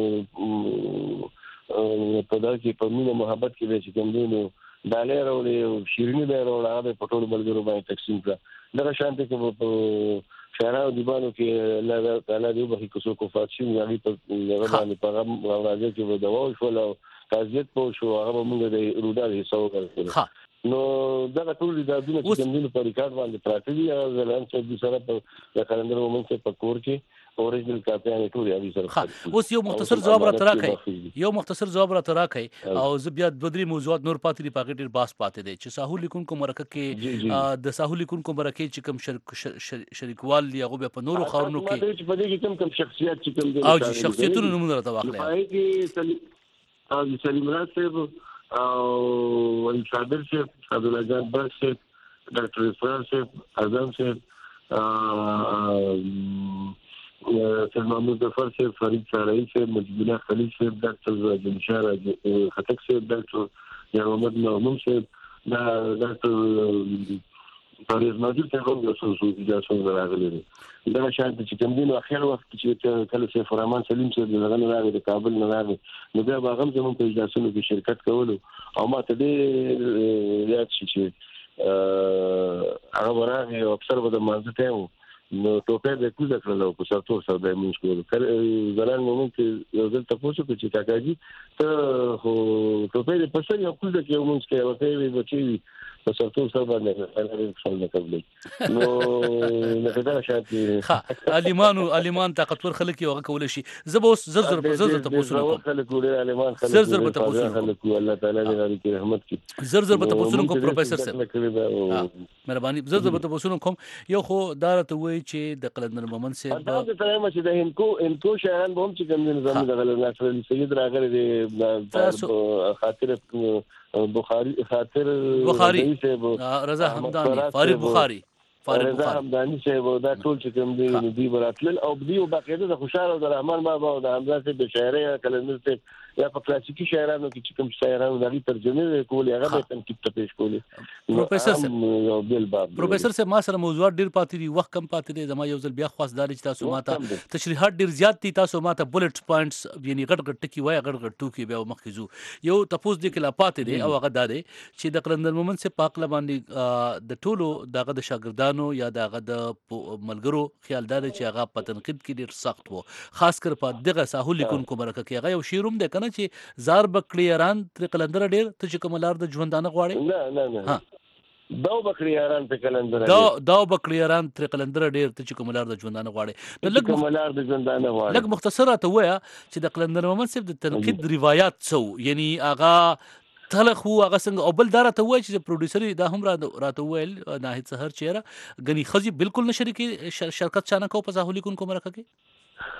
په دغه کې په مینه محبت کې چې کوم دی نو دالې راوړي او شیرینی به راوړي هغه په ټول ملګرو باندې تقسیم کړه دغه شانته کې په شهرانو دیوانو کې الله تعالی دې به کوڅو کو فاطمه یعنی په هغه باندې پیغام راځي چې به دوا شو او تازیت په شو هغه موږ د روډا حصہ وکړو نو دا ټول د دونه چې کومینو په ریکارډ باندې پراته دي او زلان چې د سره په کلندر ومن کې په کور کې اوریجنل کاپیان ټول یې سره اوس یو مختصر جواب را تراکای یو مختصر جواب را تراکای او زه بیا د درې موضوعات نور پاتې دي پاکټ باس پاتې دي چې ساحو لیکونکو مرکه کې د ساحو لیکونکو مرکه چې کوم شریکوال دی هغه په نورو خاورونو کې په دې کې کوم کوم شخصیت چې کوم دي او شخصیتونو نمونه راته واخلئ او سلیم راز صاحب او ولي صابر صاحب عبدالله جان برق صاحب ډاکټر اسرار صاحب اعظم صاحب سید محمود ظفر صاحب فرید سارایی صاحب مجید الله خلیل صاحب ډاکټر جمشار خټک صاحب ډاکټر جان محمد محمود صاحب دا ډاکټر پاریز ماجد ته هم د سوسو اجازه راغلي دا شانت چې کوم دین اخر وخت چې کله سیف الرحمن سلیم صاحب دغه نه راغی د کابل نه راغی نو بیا هغه هم زموږ په اجازهونو کې شرکت کولو او ما ته دې یاد شي چې هغه ورغی او اکثر به د مازه ته نو ټوپه د کوزه کړلو په ساتور سره د موږ کولو ځلان موږ کې یو ځل تاسو ته چې تاګاجي ته خو ټوپه د پسر یو کوزه کې موږ کې ورته وی بچي په ساتور سره باندې انا څنګه کوي نو نه دا شاتي ها الیمانو الیمان طاقتور خلک یو کول شي زبوس زر زر زر زر تاسو کوم خلک وړي الیمان خلک زر زر تاسو خلک الله تعالی دې رحمت کی زر زر تاسو کوم پروفیسور صاحب مهرباني زر زر تاسو کوم یو خو دارته وای چې د قلندر مومن صاحب دا ته ما چې د هندکو هندکو شهران به هم چې کوم نظام د غلط نصر سید راغلي د خاطر بخاری خاطر بخاری رضا حمدانی فارغ بخاری رضا حمدانی صاحب دا ټول چې کوم دی دی براتل او دی باقاعده د خوشاله او د رحمان بابا او د حمزه صاحب د شاعري کلندر صاحب یا په کلاسیکي شاعرانو کې چې کوم شاعرانو دغه ترجمه کولې هغه به تنقید ته پیش کولې پروفیسور صاحب پروفیسور صاحب ما سره موضوعات ډیر پاتې دي وخت کم پاتې دي زما یو ځل بیا خواستدار چې تاسو ماته تشریحات ډیر زیات دي تاسو ماته بولټ پوینټس یعنی غټ غټ ټکی وای غټ غټ ټوکی بیا مخکې زو یو تاسو د کلا پاتې دي او هغه داده چې د قلندر مومن سے پاک لباندې د ټولو دغه د شاګردانو یا دغه د ملګرو خیالدار چې هغه په تنقید کې ډیر سخت وو خاص کر په دغه ساحو لیکونکو مرکه کې هغه یو شیروم ده کنه چې زار بکړیاران تر قلندر ډیر ته چې کوملار د ژوندانه غواړي نه نه نه داو بکړیاران ته قلندر دا داو بکړیاران تر قلندر ډیر ته چې کوملار د ژوندانه غواړي نو لګ کوملار د ژوندانه غواړي لګ مختصره ته وایا چې د قلندر مومن صاحب د تنقید روایت څو یعنی هغه تلخ هو هغه څنګه او بل دار ته وای چې پروډوسر دا هم راته ویل ناهید سحر چیرې غنی خزي بالکل نشری کې شرکت چانه کو په ساحو لیکونکو مرکه کې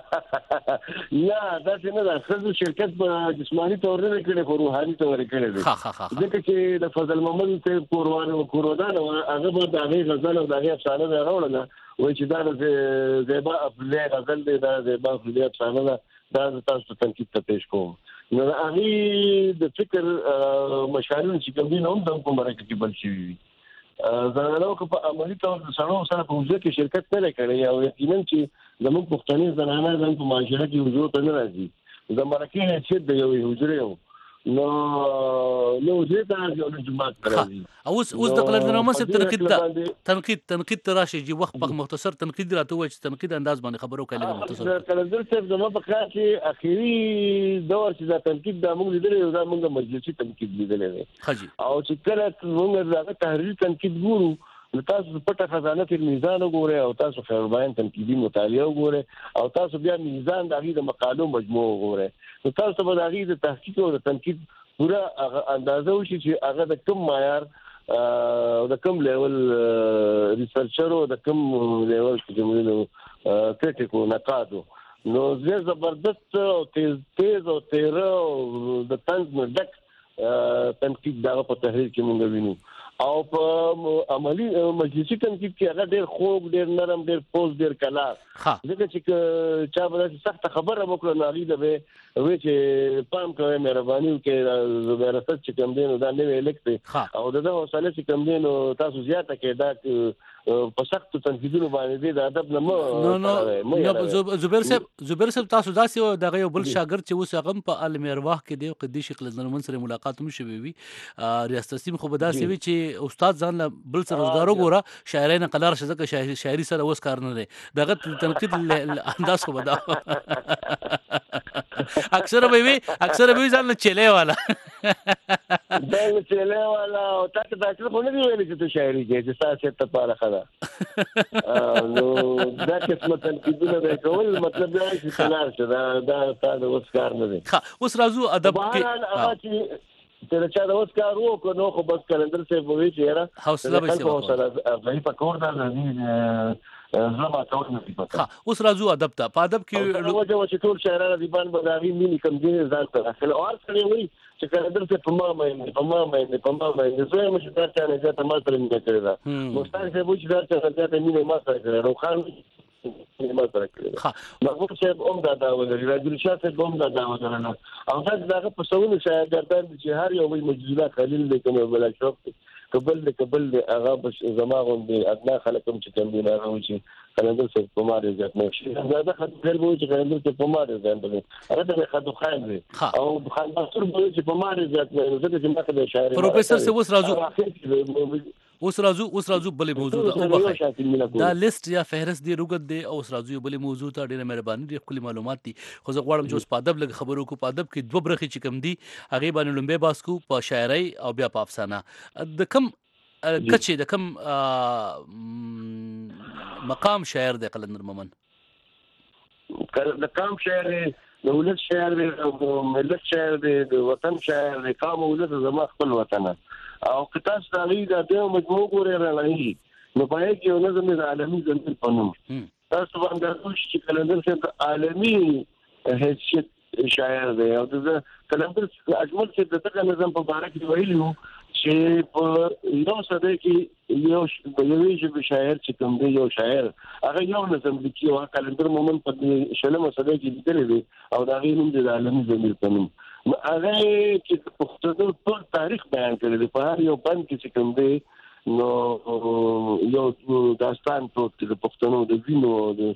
یا دا څنګه دا خزو شرکت په جسمانی تور نه کړي خو روحاني تور کړي دي ځکه چې د فضل محمد ته قربان قربان هغه به د هغه غزل او د هغه افسانه راوړل وای چې دا د زیبا افضل غزل دی دا زیبا افضل افسانه دا تاسو ته تنقید ته پیش کوم نو هغه د فکر مشارون چې کوم دي نو هم د کومه کې بل شي زنانو کو په عملي تور سره سره په وجه کې شرکت نه کړي او یقینا چې زموږ پښتني زنانه زم په معاشره کې حضور ته نه راځي د مرکه هیڅ د یو حجره نو نو دې ته یو جماعت راځي اوس اوس د قلندر محمد صاحب تنقید تنقید تنقید تراشي چې وخت په مختصر تنقید راته وای چې تنقید انداز باندې خبرو کوي مختصر قلندر صاحب زموږ په کار کې اخیری دور چې دا تنقید د موږ لیدل او دا موږ مجلسي تنقید لیدل دي او چې کله موږ دا تحریری تنقید ګورو نو تاسو پټه خزانه تر میزان وګورئ او تاسو خیر بیان تنقیدی مطالعه وګورئ او تاسو بیا میزان د هغه د مقالو مجموعه وګورئ نو تاسو به د هغه د تحقیق او د تنقید پورا اندازه وشي چې هغه د کوم معیار او د کوم لیول ریسرچر او د کوم لیول چې موږ کریټیکو نقادو نو زه زبردست او تیز تیز او تیر او د طنز ډک تنقید دا په تحریر کې موږ وینو او په عملی مجلسي تنقید کې هغه ډېر خوږ ډېر نرم ډېر پوز ډېر کلار ځکه چې چا به سخت خبره وکړه نو هغه به وی چې پام کوي مهرباني وکړئ زبرست چې کوم دین دا نه ویل کېږي او دغه حوصله چې کوم دین تاسو زیاته کې دا په سخت تنقیدونو باندې د ادب نه نو نو زبیر صاحب زبیر صاحب تاسو داسې دغه یو بل شاګرد چې اوس هغه په عالم ارواح کې دی قدیش قلندر محمد سره ملاقات هم شوی وي ریاست تسلیم خو به داسې وي چې استاد ځان بل سره روزګار وګوره شاعرای نه قلار شزه کې شاعري سره اوس کار نه دی دغه تنقید انداز خو بدا اکثر به وي اکثر به ځان چيله والا دا چيله والا او تاسو تاسو په نړۍ ویل چې ته شاعري کې چې تاسو ته پاره خدا نو دا قسمه تنقیدونه به کول مطلب دا چې قلار شه دا دا تاسو اوس کار نه دی اوس راځو ادب کې تر چا د اوس کار وکړو نو خو بس قلندر صاحب وی چې را حوصله به سي حوصله غي په کور دا نه زما ټول نه پته اوس راځو ادب ته په ادب کې وجه چې ټول شاعرانو دی باندې باندې مینی کم دي ځان ته اخل اور سره وی چې قلندر صاحب په ما باندې په ما باندې په ما باندې زه مې چې تاسو نه ځته ما سره نه کړی دا مستان صاحب چې تاسو ځته مینه ما سره کړی روخان ما سره کړی محبوب صاحب هم دا دا ولري راجل شاه صاحب هم دا دا ولري او دا دغه په سوونه شاګردان چې هر یو وی مجلس خلیل د کوم بل شوق قبل د قبل د هغه بش زماغون د ادنا خلکم چې کوم دي هغه چې قلندر صاحب په ماره ځات نه شي دا د خط غیر وو چې قلندر صاحب په ماره ځات نه هغه د خط خان دي او خان باسر وو چې په ماره ځات نه زه چې ماته د شاعر پروفیسور سے اوس راځو اوس راځو اوس راځو بلې موضوع ته دا لیست یا فهرست دی رګد دی او اوس راځو بلې موضوع ته ډیره مهرباني ډیره کلی معلومات دي خو زه غواړم چې اوس په ادب لږ خبرو کو په ادب کې دوه برخې چې کم دي هغه باندې لومبه باس کو په شاعري او بیا په افسانه د کم کچې د کم مقام شاعر دی قلندر محمد د کام شاعر د ولادت شاعر دی د ملت شاعر دی د وطن شاعر دی قام ولادت زما خپل وطن او کتاب ستاري د دې مجموعه ګورې راغلي نو پای کې یو نظم د عالمي زمين پنوم تاسو باندې چې قلندر صاحب عالمي حیثیت شاعر دی او د قلندر اجمل چې دغه نظم په اړه کې ویلو چې په یو صدې کې یو یو چې شاعر چې کوم دی یو شاعر هغه یو نظم لیکي او قلندر مومن په شلمه صدې کې لیکل دي او دا غي نوم د عالمي زمين پنوم هغه چې پښتو ټول تاریخ بیان کړی دی په هر یو بند کې چې کوم دی نو یو داستان ټول د پښتنو د وینو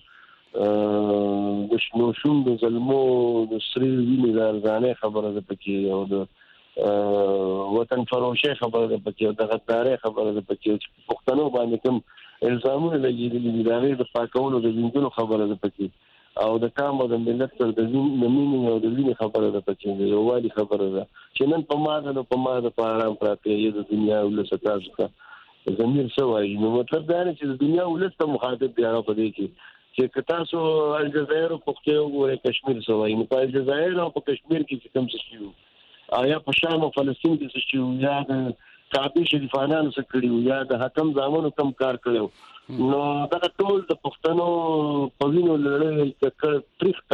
د د شنو شوم د ظلمو د سری وینې د ارزانه خبره ده پکې او د وطن فروشه خبره ده پکې او د غداري خبره ده پکې چې پښتنو باندې کوم الزامونه لګیدلي دي دا د پاکولو د وینځلو خبره ده پکې او د کام او د ملت تر د مینې او د وینې خبره ده پکې یو والی خبره ده چې نن په ماده نو په ماده په آرام پراته یي د دنیا ولس تاسو زمير سوای نو مطلب دا نه چې د دنیا ولس ته مخاطب دی هغه په دې کې چې تاسو الجزائر او پښتو او کشمیر سوای نو په الجزائر او په کشمیر کې کوم څه شي آیا په شام او فلسطین کې څه شي یا د کعبه شریفانانو څخه کړیو یا د حکم زامنو کم کار کړو نو دا ټول د پښتنو په وینو لړۍ کړ تاریخ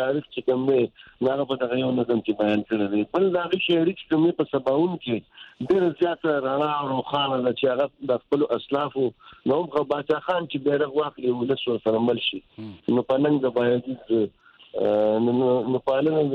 هغه په دغه یو نظم کې بیان کړی دی. بل دا غي شعري چې کومې په سباون کې ډېر زیات رڼا او روښانه ده چې هغه د خپل اسلافو نو هم باچا خان چې بیرغ واخلي ولس سره مل شي نو په نن د باندې نو په لنه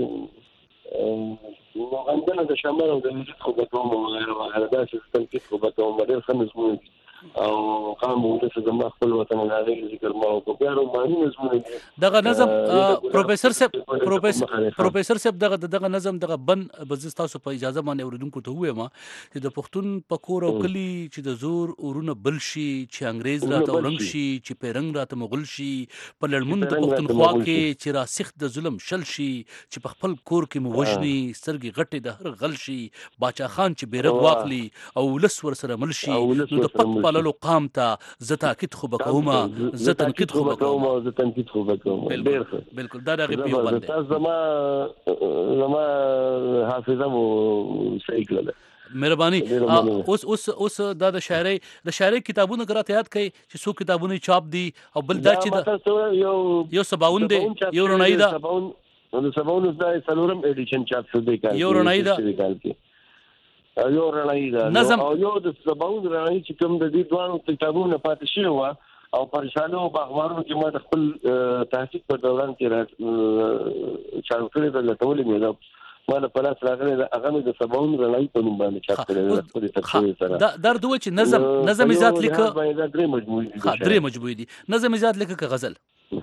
نو عندنا د شمال او د وجود خو به کوم غیر وغیره دا چې تنقید خو به کوم ډېر خمس مو او قام ولس د خپل وطن غاړي ذکر ما او په پیارو باندې نظم دغه نظم پروفیسور صاحب پروفیسور پروفیسور صاحب دغه دغه نظم دغه بن بزستاسو په اجازه باندې اوریدونکو ته وایم چې د پښتون په کور او کلی چې د زور اورونه بل شي چې انګريز راته ورنګ شي چې پیرنګ راته مغول شي په لړمون د پښتونخوا کې چې راسخ د ظلم شل شي چې په خپل کور کې موجني سترګې غټې د هر غل شي باچا خان چې بیرغ واخلي او ولس ور سره مل شي نو د پټ پاللو قام ته زتاکید خو بکوما زتنکید خو بکوما زتنکید خو بکوما بالکل دا دغه پیو باندې تاسو زما زما حافظه مو صحیح کړل مهرباني. اوس اوس اوس دا د شاعري د شاعري کتابونو غراته یاد کړئ چې څو کتابونه چاپ دي او بل دا چې یو یو سباون دی یو رڼای دا نو سباون د سلورم ایډیشن چاپ شو دی کال یو رڼای دا یو رڼای دا او یو د سباون رڼای چې کوم د دې دوه کتابونو پاتې شوی و او پرشانو په اخبارونو کې ما د خپل تحقیق په دوران کې را چالو کړی د لټولې مې دا ما په لاس راغلی هغه د سباون رڼای په نوم باندې چاپ کړی د خپل تفسیر سره دا درد و چې نظم نظم ذات لیکه دا درې مجموعي دي ها درې مجموعي دي نظم ذات لیکه که غزل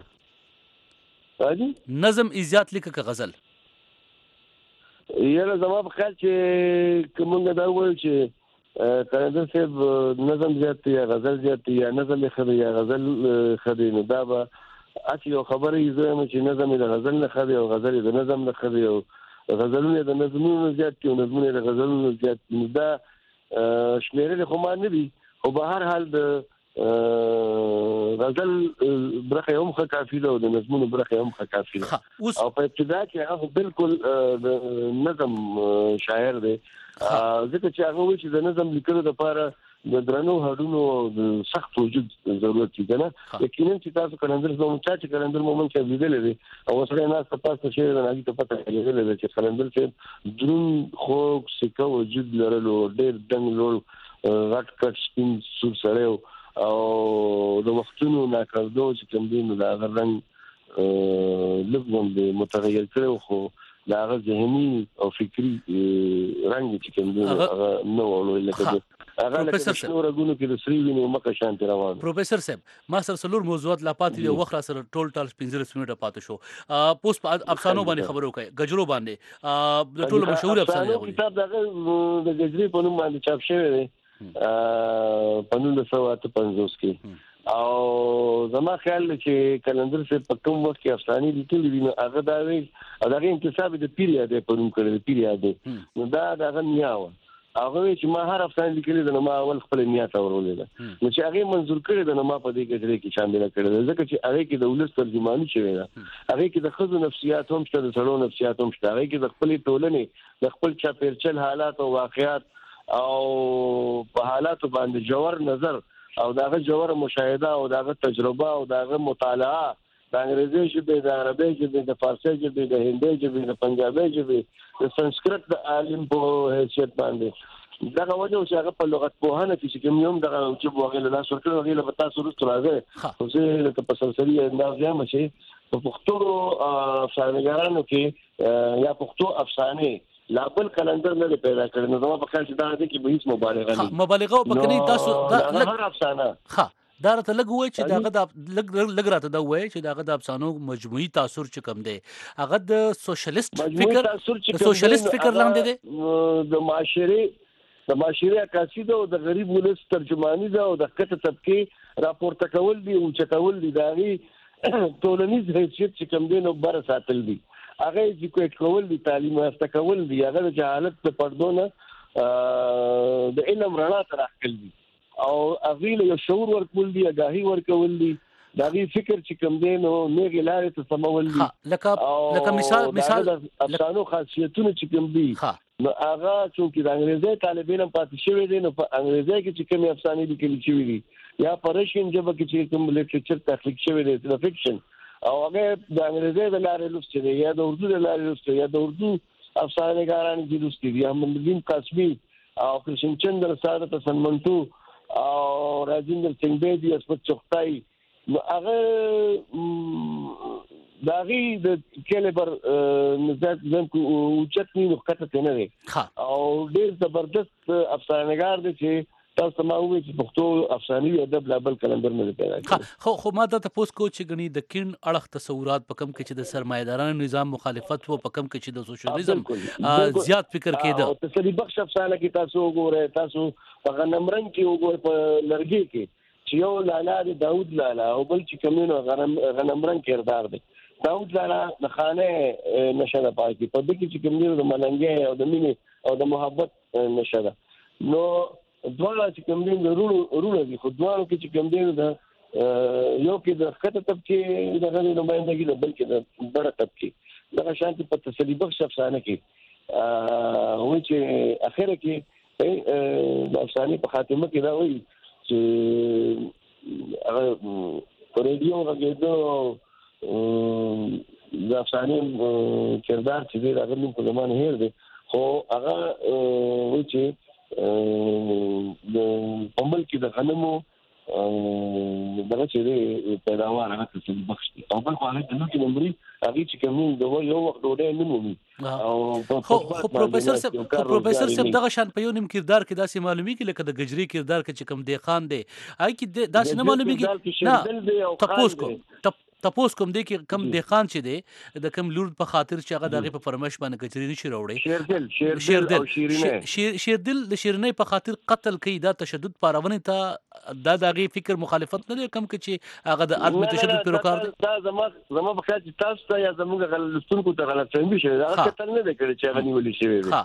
راځي نظم ذات لیکه که غزل یاره زما په خیال چې کومه دا وایي چې کله چې نظم زیات یا غزل زیات یا نظم خدای یا غزل خدای نو دا به اته یو خبره یې زما چې نظم د غزل نه خدای او غزل د نظم نه خدای او غزلونه د نظمونو زیات او نظمونه د غزلونو زیات دا شمیرل خو ما نه دي او په هر حال د غزل برخه هم ښه کافي ده او د نظمونو برخه هم ښه کافي ده او په ابتدا کې هغه بالکل د نظم شاعر دی ځکه چې هغه وایي چې د نظم لیکلو لپاره د درنو هډونو او د سخت وجود ضرورت دی کنه یقینا چې تاسو کلندر زموږ چې کلندر مومن کې لیدل دي او سره نه تاسو چې نه هغه ته پته لیدل دي چې کلندر چې درون خو سکه وجود لرلو ډېر دنګ لول غټ کټ سپین سور سره او د وختونو ناکردو چې کوم دي نو دا رنګ لږ باندې متغیر کړو خو دا هغه ذهني او فکری رنګ چې کوم دي هغه نو ولې لکه هغه لکه څنګه ورغونو کې د سری ویني مکه شانت روان. پروفیسور صاحب ما سره سلور موضوعات لا پاتې دی وخت سره ټول ټال پنځه منټه پاتې شو پوس افسانو باندې خبرو کوي غجرو باندې د ټولو مشهور افسانه کتاب دغه د غجری په نوم باندې چاپ شوی دی په نولس سوه اته پنځوس کې او زما خیال چې کلندر سے په کوم وخت کې افسانې لیکلې دي نو هغه دا وی هغه انتصاب د پیریاد په نوم کړی پیریاد نو دا دغه نیاوه هغه چې ما هر افسانې لیکلې ده نو ما اول خپل نیت اورولې ده نو چې هغه منظور کړی ده نو ما په دې کې کې شامل کړی ده ځکه چې هغه کې د ولس ترجمانی شوی ده هغه کې د خزو نفسیات هم شته د سړو نفسیات هم شته هغه کې د خپل ټولنې د خپل چاپیرچل حالات او واقعیات او په حالاتو باندې جوور نظر او داغه جوور مشاهده او داغه تجربه او داغه مطالعه د انګریزي ژبې د عربي ژبې د فارسي ژبې د هندي ژبې د پنجابي ژبې د سنسکرت د عالم په حیثیت باندې دغه وجه چې هغه په لغت پوهانه کې چې کوم یوم دغه چې وغیله لا سره وغیله په تاسو سره راځي خو زه لکه په سلسله انداز یم چې په پښتو افسانه‌ګرانو کې یا پښتو افسانه لا بل کلندر نه پیدا کړي نو زما په خیال چې دا د کې به هیڅ مبالغه نه مبالغه وکړي تاسو دا هر افسانه ها دا راته لګ وای چې داغه د لګ لګ راته دا وای چې داغه د افسانو مجموعي تاثر چې کم دی هغه د سوشلیست فکر د سوشلیست فکر لاندې دی د معاشري د معاشري عکاسي ده او د غریب ولس ترجمانی ده او د کته طبقه راپورته کول دي او چتول دي داغي ټولنیز حیثیت چې کم دی نو بر ساتل دي هغه چې کوټ کول دي تعلیم واسطه کول دي هغه د جهالت په پردونه د علم رڼا تر اخل دي او هغه له شعور ورکول دي آگاهي ورکول دي دا غي فکر چې کوم دی نو نه غلارې ته سمول دي لکه لکه مثال مثال افسانو خاصیتونه چې کوم دي نو هغه چې د انګریزي طالبانو پاتې شوی دي نو په انګریزي کې چې کوم افسانې لیکل شوی دي یا پرشین ژبه کې چې کوم لیټریچر تخلیق شوی دی د فکشن او هغه د انګریزي د لارې لوستي دی یا د اردو د لارې لوستي یا د اردو افسانه ګاران چې لوستي دي احمد الدین قاسمی او کرشن چندر سعادت حسن منټو او راجندر سنگھ بیدی اسمت چغتائی نو هغه داغي د کلیبر نزات زمکو اوچت نی نقطه نه دی او ډیر زبردست افسانه‌ګار دی چې تاسو ما وایي چې پښتو افسانوي ادب لا بل کلندر نه پیدا کړي خو خو ما دا تاسو کو چې غني د کین اړخ تصورات په کم کې چې د سرمایدارانو نظام مخالفت وو په کم کې چې د سوشلیزم زیات فکر کېده او تسلی بخش افسانه کې تاسو وګورئ تاسو په غنمرنګ کې وګورئ په لرګي کې چې یو لالا د داوود لالا او بل چې کومینو غنمرنګ کردار دی داوود لالا د خانه نشه ده پاتې په دې کې چې کومینو د ملنګي او د مینې او د محبت نشه ده نو دواړه چې کوم دین ضرور ضرور دي خو دواړو کې چې کوم دین ده یو کې د خطه طبقه د غني نمائندګي ده بلکې د بڑا طبقه دا شانتي په تسلی بخش افسانه کې ا و چې اخره کې د افسانه په خاتمه کې دا وایي چې هغه پر ریډیو راګېدو د افسانه کردار چې دی هغه په زمانه هیر دی خو هغه و چې د پمبل کې د غنمو دغه چې پیداوار هغه څه بخښ دي او بل خو هغه د نو کې نمبري هغه چې کوم د یو وخت ډوډۍ نه مومي او خو پروفیسور صاحب خو پروفیسور صاحب دغه شان په یو نیم کردار کې داسې معلومي کې لکه د گجري کردار کې چې کوم دی خان دی آی کې داسې نه معلومي کې نه تاسو کو تاسو کوم دی کې کم دی خان چې دی د کم لور په خاطر چې هغه دغه په فرمایش باندې کچري نشي راوړي شیردل شیردل او شیرینه شیردل د شیرینه په خاطر قتل کوي دا تشدد پارونه ته دا دغه فکر مخالفت نه کوم کې چې هغه د عدم تشدد پیروکار دی دا زما زما په خاطر تاسو ته یا زموږ غلطونکو ته غلط فهمي شي دا قتل نه کړي چې هغه نیول شي ها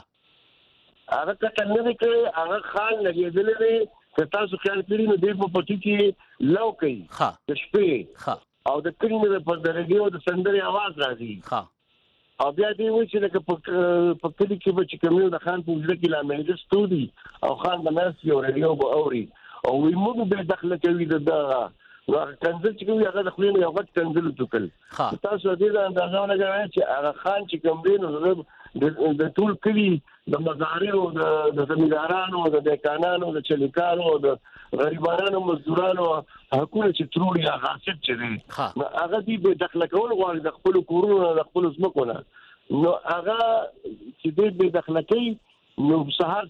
هغه قتل نه کړي هغه خان لګیدل لري چې تاسو خیال کړئ نو د په پټي کې لو کوي ها د شپې ها او د کلمې په درګیو د سندري आवाज راځي ها او بیا دی و چې لکه په کلی کې به چې کومو د خان په ځل کې لامل د ستودي او خان د ناس یو ریډیو به اوري او وي موږ به داخله کوي د نو کنځل چې کوي هغه د خلینو یو غټ کنځل وکړل تاسو دې دا اندازه لګوئ چې هغه خان چې کوم دی نو د ټول کلی د مزارع او د زمیندارانو او د دکانانو د چلیکانو او د غریبانو مزدورانو حقوق چې تروري هغه څه چې دي هغه دې به داخله کول غواړي د خپل کورونو د خپل ځمکو نه نو هغه چې دې به داخله کوي نو سهار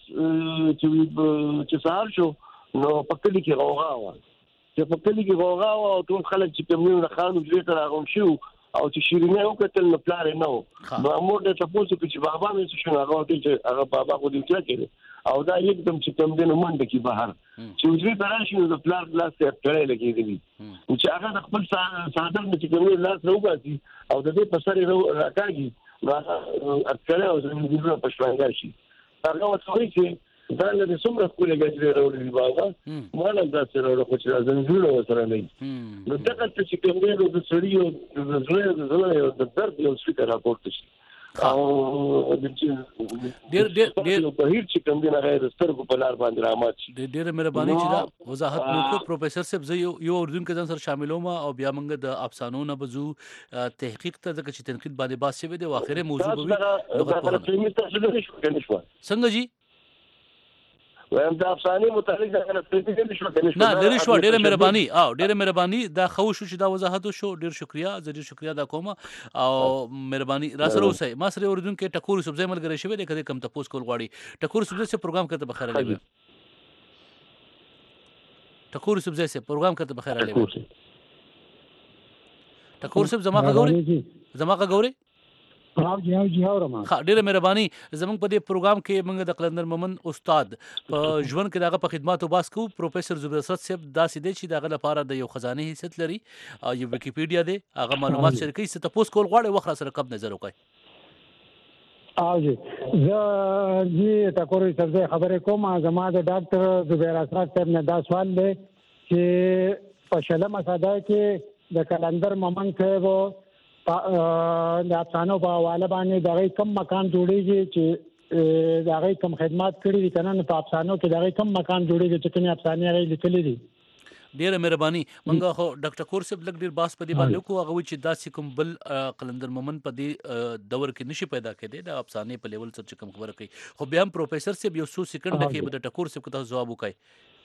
چې چې سهار شو نو په کلی کې غوغا و چې په کلی کې غوغا او ټول خلک چې کومو د خانو دې ته راغون شو او چې شیرینه یو کتل نو پلار نه نو امور د تاسو چې بابا مې شو هغه چې هغه بابا خو دې کړی او دا یکدم چې کوم دینه منډه کې بهر چې وځي تراشي د پلار لاس ته تړلې لګېږي چې هغه د خپل صادر چې کوم لاس راوګاسي او د دې په سر راکاږي نو اکثره او زموږ په شوانګار شي هغه وڅوري چې دا له څومره خپل غږ راوړي بابا مونږ دا سره ورو چې زنجیر سره نه نو دا چې کوم دی د سړیو د زړه د زړه د درد یو څه راپورته شي او د چې ډېر ډېر په هیڅ چې کوم دی نه غیر سترګو په لار باندې رامات شي ډېر مهرباني چې دا وضاحت وکړو پروفیسور صاحب زه یو اردن کې ځان سره شاملوم او بیا موږ د افسانو نه بزو تحقیق ته ځکه چې تنقید باندې باس شوی دی واخره موضوع به څنګه جی ویم دا افسانه متعلق دا غلطی نشو کنه نه لري شو ډیره مهرباني او ډیره مهرباني دا خو شو چې دا وضاحت شو ډیر شکریا زه ډیر شکریا دا کوم او مهرباني را سره اوسئ ما سره اردن کې ټکور سبزی ملګری شوی دی کله کم تاسو کول غواړي ټکور سبزی سے پروګرام کرتے بخیر علی ټکور سبزی سے پروګرام کرتے بخیر علی ټکور سب زما کا غوري زما کا غوري ها جی ها جی اورم ها ډیره مهرباني زمونږ په دې پروګرام کې موږ د قلندر مومن استاد په ژوند کې دغه په خدماتو باس کو پروفیسور زبردست صاحب دا سیده چې دغه لپاره د یو خزانه حیثیت لري او یو ویکیپیډیا دی هغه معلومات شریکي ست تاسو کول غواړي وخت سره کب نظر وکړي او جی زه جی ټکوري سبزی خبرې کوم زما د ډاکټر زبیر اسرار صاحب نه دا سوال دی چې په شلمه ساده کې د قلندر مومن صاحب د افسانو په حواله باندې دغه کم مکان جوړیږي چې دغه کم خدمات کړي دي کنه په افسانو کې دغه کم مکان جوړیږي چې کومه افسانې غي لیکلې دي ډیره مهرباني. منګه خو ډاکټر کور صاحب لګ ډیر باس په دې باندې کو هغه چې داسې کوم بل قلندر مومن په دې دور کې نشي پیدا کېدی د افسانې په لیول سره کوم خبره کوي، خو بیا هم پروفیسور صاحب یو څو سکند کې به د ټکور صاحب ته جواب وکړي.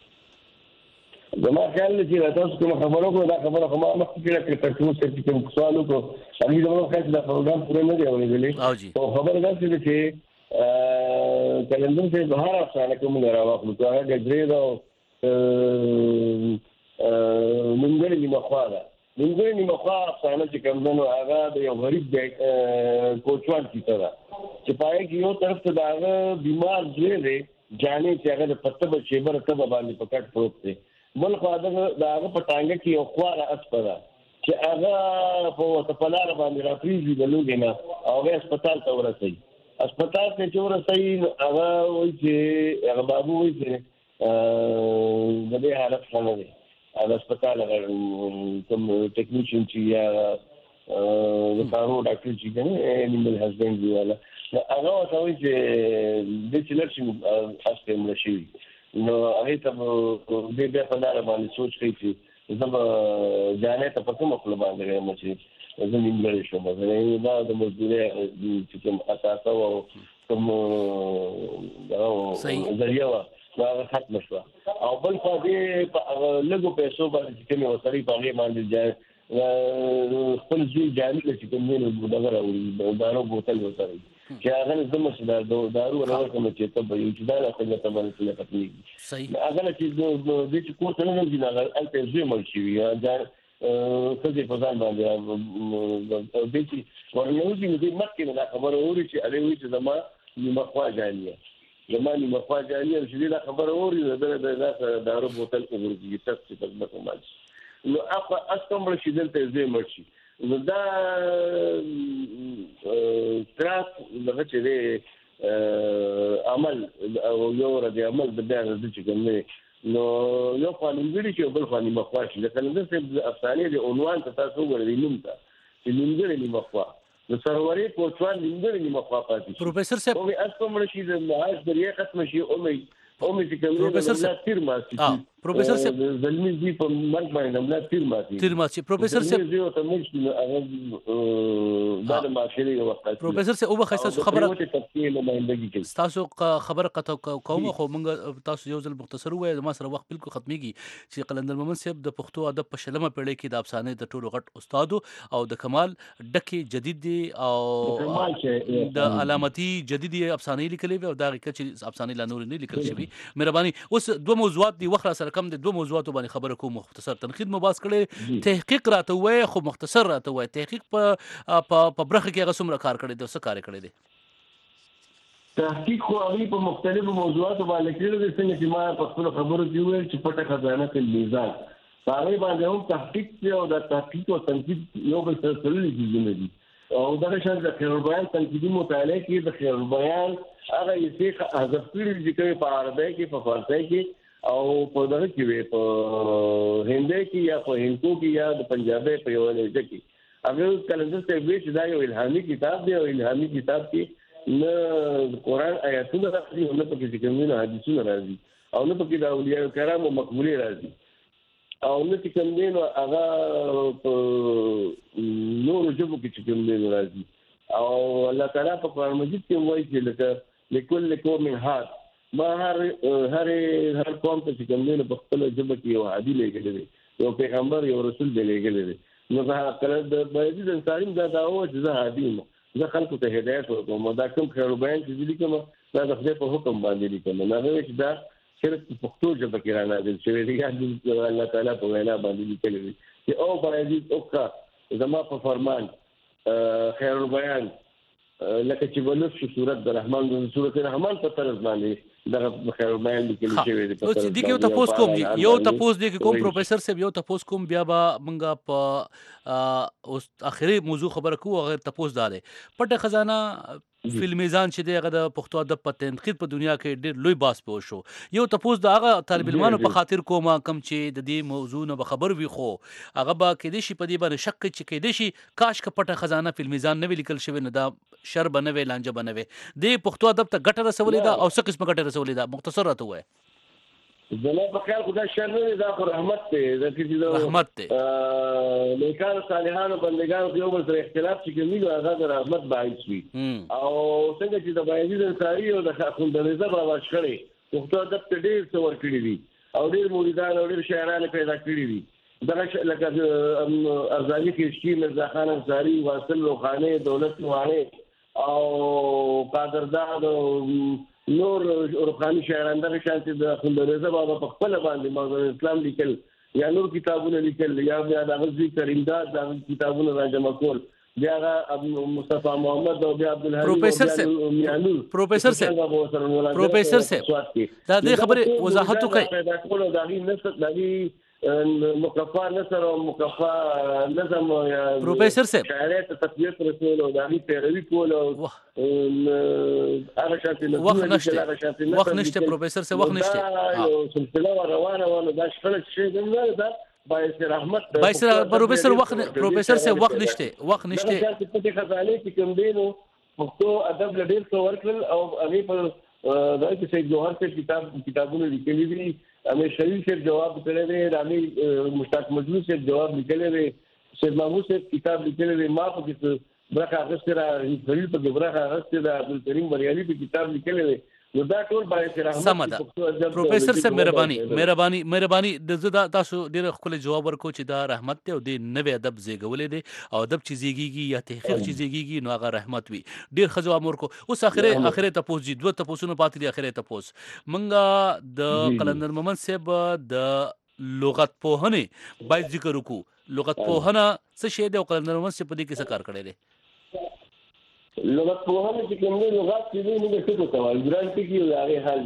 زما خیال دی چې تاسو کوم خبرو کو دا خبره خو ما مخکې کړه چې ټکور صاحب چې کوم سوال وکړو هغه زموږ خاص د پروګرام پوره نه دی اورېدلی او خبره دا چې کلندر سے بهر افسانه کوم نه راوخلو هغه ګجری دا منګړی نیمه خوا ده. منګړی نیمه خوا افسانه چې کوم نو هغه د یو غریب کوچوان کیسه ده چې پای کې یو طرف ته دا بیمار دی جانې چې هغه د پته به شیبر ته باندې پکټ پروت دی، بل خو دا هغه په ټانګه کې یو خوا اسپره چې هغه په تپلار باندې راپریږي د لوګي نه او هغه هسپتال ته ورسوي. هسپتال ته چې ورسوي هغه وایي چې هغه بابو وایي چې د دې حالت ښه نه دی. هغه هسپتال کوم ټیکنیشن چې یا د کارو ډاکټر چې کوي انیمل هزبنډري والا هغه ورته وایي چې د چې لږ شي استه مړ شي نو هغه ته دې بیا په لاره باندې سوچ کوي چې زه به جانې ته په کومه خوله باندې وایم چې زه نیمګړی شوم. دا د مزدورۍ چې کوم اساسه او کوم ذریعه وه هغه ختمه شوه او بل خوا دې په لږو پیسو باندې چې کومې وسرې په هغې باندې خپل زوی جاني ته چې کوم دی دغه راوړي دارو بوتل ورسره چې هغه زما چې دا دارو راوړم چې ته به یو چې دا راځي ته باندې څه ختمېږي هغه چې دې چې کور ته نه ځي هغه هلته زوی مړ شوي ښځې په ځان باندې دې چې ورنوځي نو دې مخکې نه دا خبره اوري چې هغې وایي چې زما نیمه خوا جاني یم زما نیمه خوا جاني یم چې دې دا خبره اوري د دا دارو بوتل وګورځي تک چې تک به کومال شي نو هغه اس کوم شي دلته زوی مړ شي نو دا تراس دغه چې دی عمل او یو ردي عمل د بیا د چې کوم دی نو یو قانونګړي چې بل قانوني مخوا شي د کلندر صاحب افسانې د عنوان ته تاسو وګورئ نوم ته چې نیمګړی مخوا د سروري کوچوان نیمګړی مخوا پاتې پروفیسور صاحب او اس کوم شي د معاش دریا ختم شي او مې او مې چې کوم پروفیسور صاحب تیر ماسي پروفیسور صاحب زلمی دی په مرګ باندې املا تیر ماسي تیر ماسي پروفیسور صاحب یو ته موږ هغه بعد ما شری وخت پروفیسور صاحب او بخښه خبره تفصیل نمائندګي کوي تاسو خبره قطع کوم خو موږ تاسو یو ځل مختصر وایي ما سره وخت بالکل ختميږي چې قلندر مومن صاحب د پښتو ادب په شلمه پیړۍ کې د افسانې د ټولو غټ استاد او د کمال ډکه جدید دی او د علامتي جديدي افسانې لیکلې او دا کې چې افسانې لا نور نه لیکل شوی. مهرباني اوس دوه موضوعات دي وخت سره کم دي دوه موضوعات باندې خبره کوم مختصر تنقید مباحث کړي تحقیق راته وای خو مختصر راته وای تحقیق په په برخه کې هغه څومره کار کړی دی څه کار کړی دی تحقیق خو هغه په مختلفو موضوعاتو باندې کړی دی څنګه چې ما په خپل خبرو کې وویل چې پټه خزانه په میزان هغه باندې هم تحقیق دی او د تحقیق او تنقید یو بل سره تړلي دي دي او دا شان د خیر البیان تنقیدي مطالعه کې د خیر البیان هغه یې حذف کړی دي چې په عربی کې په فارسی کې او په دغه کې وي په هندي کې یا په هندو کې یا د پنجابي په یو لهجه کې هغه کلندر ته وی چې دا یو الهامي کتاب دی او الهامي کتاب کې نه قرآن آیاتونه راځي او نه پکې کومه حدیثونه راځي او نه پکې د اولیاء کرام او مقبولي راځي او نه چې کوم دی نو هغه په نور جبو کې چې کوم دی راځي او الله تعالی په قرآن مجید کې وایي چې لکه لكل قوم هاد ما هر هر هر قوم ته چې کوم دی په خپل جبه کې یو عادي لګل دي یو پیغمبر یو رسول دی لګل دي نو هغه کله د باید د انسانیم دا داو چې زه عادي یم زه خلکو ته هدایت ورکوم دا کوم خیر بیان چې دي کوم دا د خدای په حکم باندې لیکل نه نه چې دا صرف پښتو ژبه کې را نازل شوی دی چې الله تعالی په وینا باندې لیکل دي چې او باید اوکا زما په فرمان خیر بیان لکه چې ولوس شو سورۃ الرحمن د سورۃ الرحمن په طرز باندې دغه خیر بیان لیکل شوی دی په دې کې یو تاسو کوم یو تاسو دې کوم پروفیسور صاحب یو تاسو کوم بیا به مونږه په اوس اخري موضوع خبره کوو غیر تاسو داله پټه خزانه فلم میزان چې دغه د پښتو ادب په تنقید په دنیا کې ډېر لوی باس پوه شو یو تاسو د هغه طالب علمانو په خاطر کومه کم چې د دې موضوع نه خبر وي خو هغه به کې دي شي په دې باندې شک چې کې دي شي کاش ک پټه خزانه فلم میزان نه لیکل شوی نه دا شر بنوي لانجه بنوي د پښتو ادب ته ګټه رسولې ده او څه قسمه ګټه رسولې ده مختصر راته وای زما په خیال خدای شر نه دا خو رحمت دی دا چې رحمت دی نیکانو صالحانو بندگانو یو بل سره اختلاف چې کوي نو هغه د رحمت باعث وي او څنګه چې د بایزید انصاری او د خوندرزه بابا شخړې پښتو ادب ته ډېر څه ورکړي دي او ډېر مریدان او ډېر شاعران پیدا کړي دي دغه لکه ارزاقي کشکی مرزا خان انصاری واصل روحاني دولت وانه او قادرداد نور روحاني شاعران دغه شانتي د خوندرزه بابا په خپل باندې موضوع اسلام لیکل یا نور کتابونه لیکل یا بیا د ذکر امداد د کتابونو راجمع کول بیا مصطفی محمد او بیا عبدالحلیم پروفیسر صاحب پروفیسر صاحب پروفیسر صاحب دا د خبره وضاحت کوي پیدا کول دا غي نسل دا غي مکفا نصر او مکفا نظم یا پروفیسر صاحب شاعرات تطبیق رسول او دا غي پیروي کول او هغه شانتي وخت نشته وخت نشته پروفیسر صاحب وخت نشته سلسله روانه ونه دا شخص شي دا باعث رحمت باعث پروفیسر وخت پروفیسر صاحب وخت نشته وخت نشته په خزانه کې کوم دینو پښتو ادب لډیر څو ورکل او هغه په دا چې سید جوهر سے کتاب کتابونه لیکلي دي امیر شریف سے جواب کړی دی رامي مشتاق مجلس سے جواب لیکلی دی سید محمود سے کتاب لیکلی دی ما په کې برخه اخستره خلیل په برخه اخستره عبدالکریم بریالي په کتاب لیکلی دی نو دا ټول باید رحمت پروفیسر صاحب مهرباني مهرباني مهرباني د زړه تاسو ډیر خپل جواب ورکو چې دا رحمت ته او د نوې ادب زیږولې دي او ادب چې زیږیږي یا تحقیق چې زیږیږي نو هغه رحمت وي ډیر ښه جواب ورکو اوس اخره اخره ته پوس دي دوه ته پوسونه پاتې دي اخره ته پوس منګه د قلندر محمد صاحب د لغت پوهنه باید ذکر وکړو لغت پوهنه څه شی دی او قلندر محمد صاحب په دې کې څه کار کړی دی لغت پوهنه چې کوم دی لغت چې دی موږ څه کوو ګرانټي کې هغه حال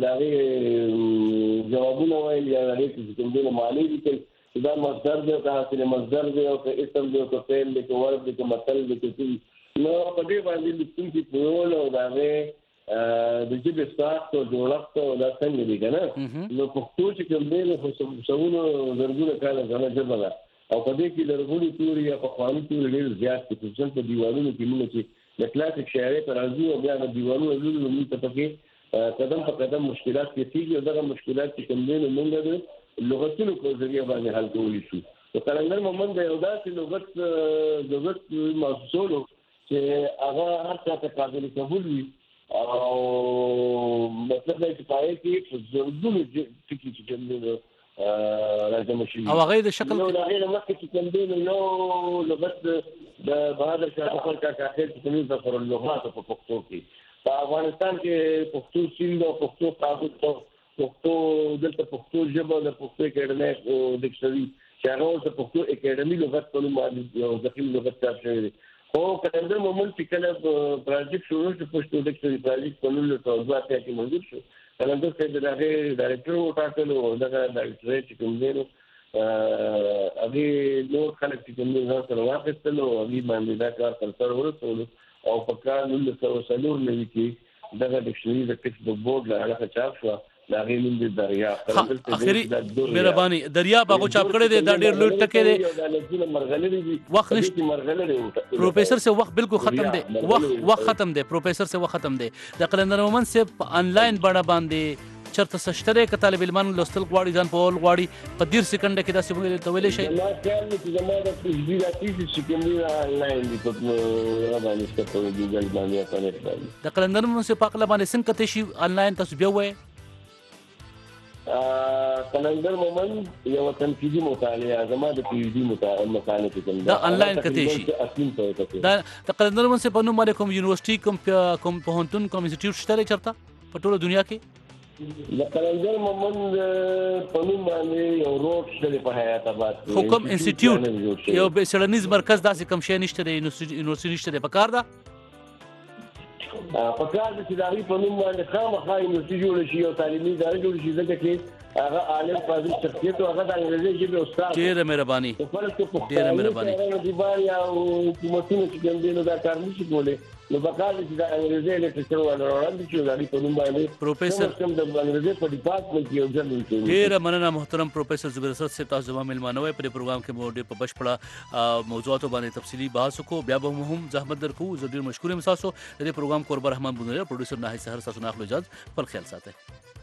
دا جوابونه وایي یا هغه چې کوم دی معنی دي دا مصدر دی دا اصلي مصدر دی او اسم دی او فعل دی او ورب دی او مثل دی نو په دې باندې د څه په ول او دا د جبه ساخت او جوړښت او دا څنګه دی کنه نو پښتو چې کوم دی نو څوونه زرګونه کاله غواړي جبه او په دې کې لرغونی توري یا په خواني توري ډېر زیات دي چې په دیوالونو کې موږ چې د کلاسیک شاعرۍ پر راځي او بیا د دیوالونو لولو موږ ته پکې قدم په قدم مشکلات کېږي او دغه مشکلات چې کوم دي نو موږ د لغتونو په ذریعہ باندې حل کولی شو په قلندر محمد د یو داسې لغت لغت محسوسولو چې هغه هر څه ته قابل قبول وي او مطلب دا چې پای کې په زړونو ټکي چې کوم دي راځم شي او هغه د شکل نو دا غیر مخکې چې کوم دي نو لغت د بهادر شاه ظفر کاکا خیل چې کومې ظفر اللغات په پښتو کې په افغانستان کې پښتو سیند او پښتو قاموس پښتو دلته پښتو ژبه د پښتو اکیډمي او ډکشنري چې هغه د پښتو اکیډمي لغت په نوم باندې یو ځکه لغت چاپ شوی دی خو قلندر محمد چې کله پروژیکټ شروع شو پښتو ډکشنري پروژیکټ په نوم له دوه اتیا کې منظور شو قلندر صاحب د هغه ډایرکټر وټاکلو او دغه ډایرکټر چې کوم دی هغه نور خلک چې کوم نه سره واخیستل او هغه باندې دا کار تر سره ورسول او په کال نولس سوه څلور نوي کې دغه ډکشنري د ټیکس د بورډ له هغه چاپ شو دا غي نوم دی دریا اخري مهرباني دریا باغو چاپ کړی دی دا ډیر لوټ ټکی دی وخت نشته مرغلری پروفیسر سے وخت بالکل ختم دی وخت وخت ختم دی پروفیسر سے وخت ختم دی د قلندر محمد سے آنلاین بڑا باندې چرته سشتره ک طالب علمان لوستل غواړي ځان په ول غواړي په ډیر سکند کې دا څه ته ویلې شي ما خیال دي چې زموږ د تجرباتي چې کومه آنلاین دي په باندې ستاسو د ګوګل باندې پاتې د قلندر محمد سے پاک باندې څنګه ته شي آنلاین تاسو بیا وای قلندر محمد یو تنقیدی مطالعه زما د پی ایچ ډی مطالعه کوم دا آنلاین کته شي دا د قلندر محمد سے په نوم باندې کوم یونیورسيټي کوم کوم پوهنتون کوم انسټیټیوټ شته چرته په ټوله دنیا کې د قلندر محمد په نوم باندې یو روډ شته په حیات آباد کې حکم انسټیټیوټ یو بیسړنیز مرکز داسې کوم شی نشته د یونیورسيټي نشته په کار دا په کار د سیداری په نوم باندې خامخا یونیورسيټي جوړ شي او تعلیمي ادارې جوړ شي ځکه چې هغه عالم فاضل شخصیت او هغه د انګریزي ژبې استاد ډېره مهرباني ډېره مهرباني د بار یا حکومتونو چې کوم دي نو دا کار نشي کولای نو بقال چې د انګریزي لیټریچر ولا وړاندې چې غالي په نوم باندې پروفیسور کوم د انګریزي په ډپارټمنټ کې یو ځل وکړي ډېر مننه محترم پروفیسور زبیر اسد صاحب تاسو زما ملمانه وي په پروګرام کې مو ډېر په بشپړه موضوعاتو باندې تفصیلی بحث وکړو بیا به هم زحمت درکو زه ډېر مشکور یم تاسو د پروګرام قربان رحمان بونره پروډوسر ناهي سحر تاسو نه اخلو اجازه خپل خیال ساتئ